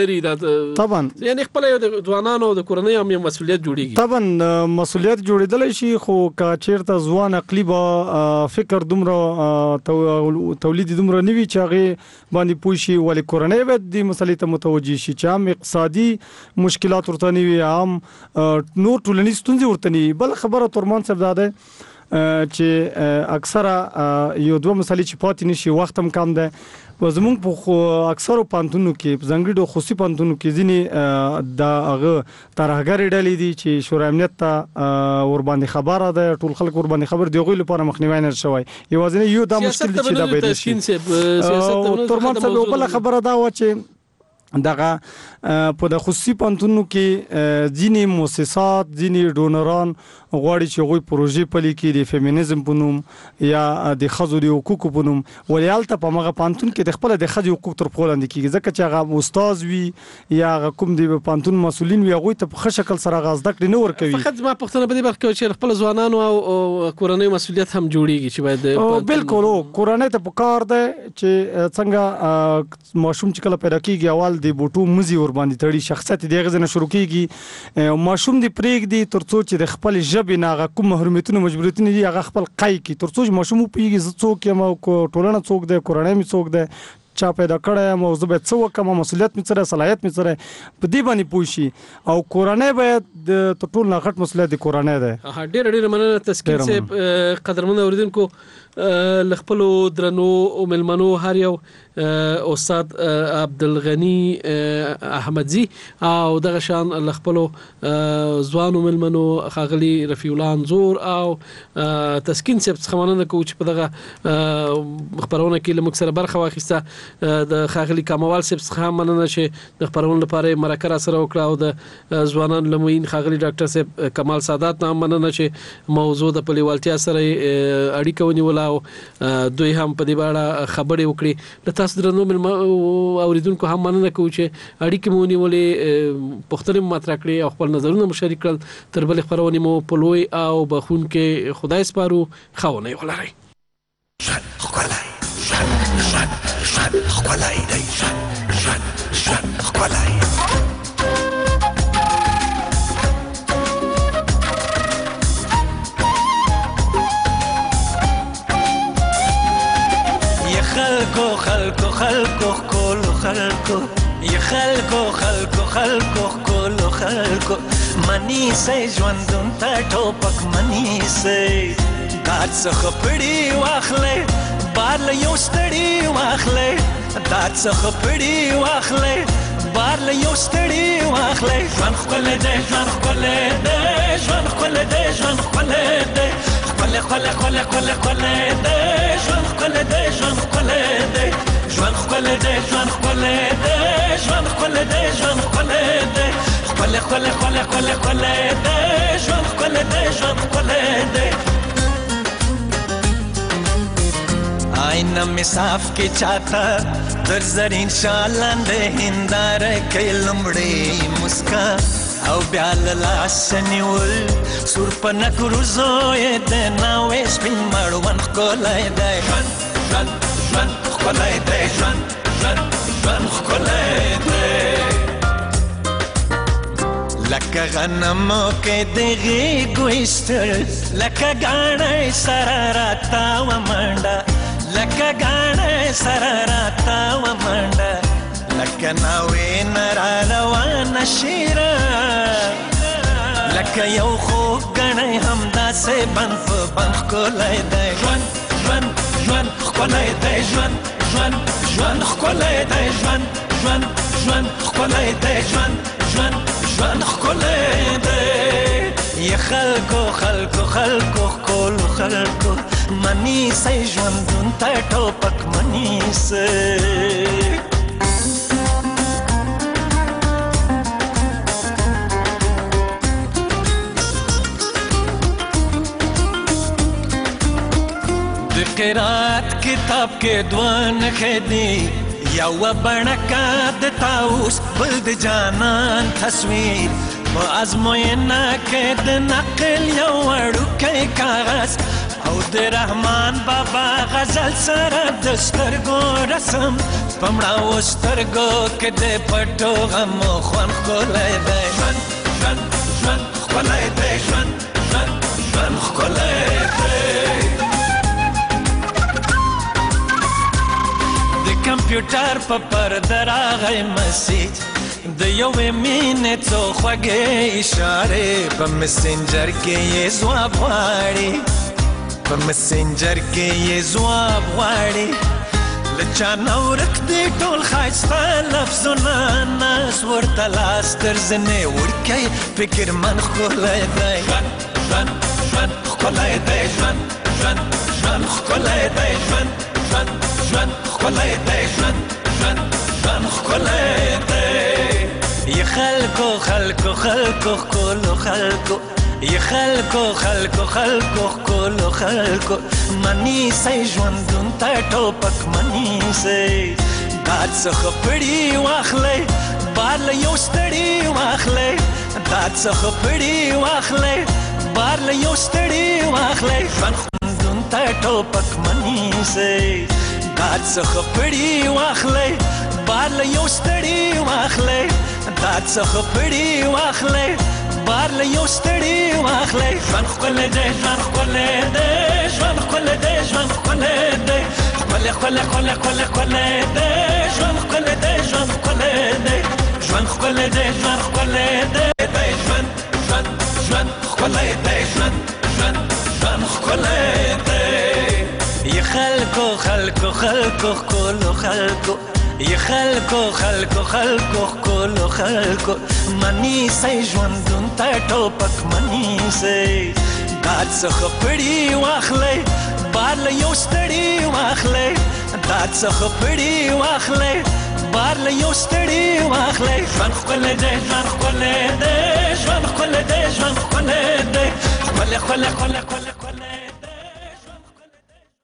Speaker 9: طبعا
Speaker 4: یعنی خپل یو د ځوانانو د کورنۍ هم یو مسولیت جوړیږي.
Speaker 9: طبعا مسولیت جوړیدل شي، خو کا چیرته ځوان عقلی به فکر دومره تولید دومره نوي چې هغه باندې پوه شي، ولې کورنۍ به د مسلې ته متوجي شي چې هم اقتصادي مشکلات ورته نه وي، هم نور ټولنیز ستونزې ورته نه وي. بل خبره ترمان صاحب دا ده چې اکثره یو دوه مسلې چې پاتې نشي، وخت هم کم ده. زمونږ په اکثرو پانتونو کې ځانګړي خصوصي پانتونو کې ځینې د هغه ترهګرې ډلې دي چې شورای امنیت ته ور باندې خبره ده، ټول خلک ور باندې خبر دی، هغوی لپاره مخنیوی نه شوی. یوازینی یو دا مشکل دی چې دا باید شي. ترمان صاحب بله خبره دا وه چې دغه په د خصوصي پانتونو کې ځینې مؤسسات، ځینې ډونران غواړي چې هغوی پروژې پلي کړي د فیمینیزم په نوم یا د ښځو د حقوقو په نوم، ولې هلته په همغه پانتون کې د خپله د ښځې حقوق تر پښو لاندې کېږي، ځکه چې هغه استاذ وي یا هغه کوم د پانتون مسؤلین وي، هغوی ته په ښه شکل سره هغه زده کړې نه ورکوي.
Speaker 4: فقط زما پوښتنه په دې برخه کې چې خپل ځوانانو او کورنۍ مسؤلیت هم جوړیږي چې باید
Speaker 9: بالکل کورنۍ ته پکار ده چې څنګه ماشوم چې کله پیدا کېږي اول د بوټو مزي ور باندې تړي، شخصیت یې دغه ځای نه شروع کېږي، ماشوم دې پرېږدي تر څو چې د خپل ژبې نه هغه کوم محرومیتونه مجبوریتونه دي هغه خپل قای کړي، تر څو چې ماشوم وپوهېږي زه څوک یم او ټولنه څوک دی، کورنۍ مې څوک دی، چا پیدا کړی یم او زه باید څه وکړم، مسؤلیت مې څه دی، صلاحیت مې څه دی، په دې باندې پوه شي. او کورنۍ باید تر ټولو نه غټ مسؤلیت د کورنۍ دی.
Speaker 4: ډېره مننه تسکین صاحب. قدرمن اورېدونکو، له خپلو درنو مېلمنو هر یو استاد عبدالغني احمدزي او دغه شان له خپلو ځوانو مېلمنو ښاغلي رفیع الله انځور او تسکین صاحب څخه مننه کوو چې په دغه خپرونه کې له موږ سره برخه واخیسته. د ښاغلي کاموال صاحب څخه هم مننه چې د خپرونې لپاره یې مرکه راسره وکړه، او د ځوانانو له معین ښاغلي ډاکټر صاحب کمال سادات نه هم مننه چې موضوع د په لیوالتیا سره اړیکه ونیوله او دوی هم په دې اړه خبرې وکړي. له تاسو درنو اوریدونکو هم مننه کوو چې اړیکې مو ونیولې، پوښتنې مو مطرح کړې او خپل نظرونه مو شریک کړل. تر بلې خپرونې مو په لوی او بخښونکي خدای سپارو. ښه اونۍ ولرئ.
Speaker 17: خلکو کولو خلکو یا خلکو کولو خلکو منی سي ژوندون ته ټوپک منی سي داد څخه پړی واخلې بار له یو ستړي واخلې داد څخه پړی واخلې بار له یو ستړي واخلې ژوند خپل دې ژوند خپل دې ژوند خپل دې ژوند خپل دې خپل خپل خپل خپل خپل دې ژوند خپل دې ژوند خپل دې ژوند خپل دې ژوند خپل دې ژوند خپل دې ژوند خپل دې خپل خپل خپل خپل خپل دې ژوند خپل دې ژوند خپل دې آئینه می صاف کی چاہتا در زرین شالان دے ہندار کئی لمڑی مسکا او بیال لاس نیول سور پنک روزوی دے ناوی سپین مروان خکولائی دے جوان جوان جوان خکولائی دے جوان جوان جوان خکولائی دے لکه غنمو کې دغې ګویستل لکه ګاڼی سره راتاوه منډه لکه ګاڼی سره راتاوه منډه لکه ناوې نه راروانه شیره لکه یو خوږ ګڼی همداسې بند په بند ښکلی دی ژوند ژوند ژوند ښکلی دی ژوند ژوند ژوند ښکلی دی ژوند ژوند ژوند ښکلی دی ژوند ژوند ژوند ښکلی دی یا خلکو خلکو خلکو ښکلو خلکو منیسئ ژوندون ته ټوپک منیسئ د قرات کتاب کې دوه نښې دي یوه بڼکه د طاووس بل د جانان تصویر په ازموینه کې د نقل یو وړوکی کاغذ او د رحمان بابا غزل سره د سترګو رسم پمړه و سترګو کې د پټو غم خوان ښکلی دی ژوند ژوند ژوند ښکلی دی ژوند ژوند ژوند ښکلی دی د کمپیوټر په پرده راغی مسیج د یوې مینې څو خوږې اشارې په مسنجر کې یې ځواب غواړي په مسنجر کې یې ځواب غواړي له چا نه ورک دي ټول ښایسته لفظونه ناز ورته لاس تر زنې وړکی فکر من ښکلی دی ژوند ژوند ژوند ښکلی دی ژوند ژوند ژوند ښکلی دی ژوند ژوند ژوند ښکلی دی ژوند ژوند ژوند ښکلی دی ی خلکو خلکو خلکو ښکلو خلکو ی خلکو خلکو خلکو ښکلو خلکو منیسئ ژوندون ته ټوپک منیسئ داد څخه پړي واخلئ بار له یو ستړي واخلئ داد څخه پړي واخلئ بار له یو ستړي واخلئ ژوند ژوندون ته ټوپک منیسئ داد څخه پړي واخلئ بار له یو ستړي واخلئ داد څخه پړي واخلئ بار له یو ستړي واخلئ ژوند ښکلی دی ژوند ښکلی دی ژوند ښکلی دی ژوند ښکلی دی ښکلی ښکلی ښکلی ښکلی ښکلی دی ژوند ښکلی دی ژوند ښکلی دی ژوند ښکلی دی ژوند ښکلی دی ژوند ژوند ژوند ښکلی دی ژوند ژوند ژوند ښکلی دی ی خلکو خلکو خلکو ښکلو خلکو ی خلکو خلکو خلکو ښکلو خلکو منیسئ ژوندون ته ټوپک منیسئ داد څخه پړي واخلئ بار له یو ستړي واخلئ داد څخه پړي واخلئ بار له یو ستړي واخلئ ژوند ښکلی دی ژوند ښکلی دی ژوند ښکلی دی ژوند ښکلی دی ښکلی ښکلی ښکلی ښکلی ښکلی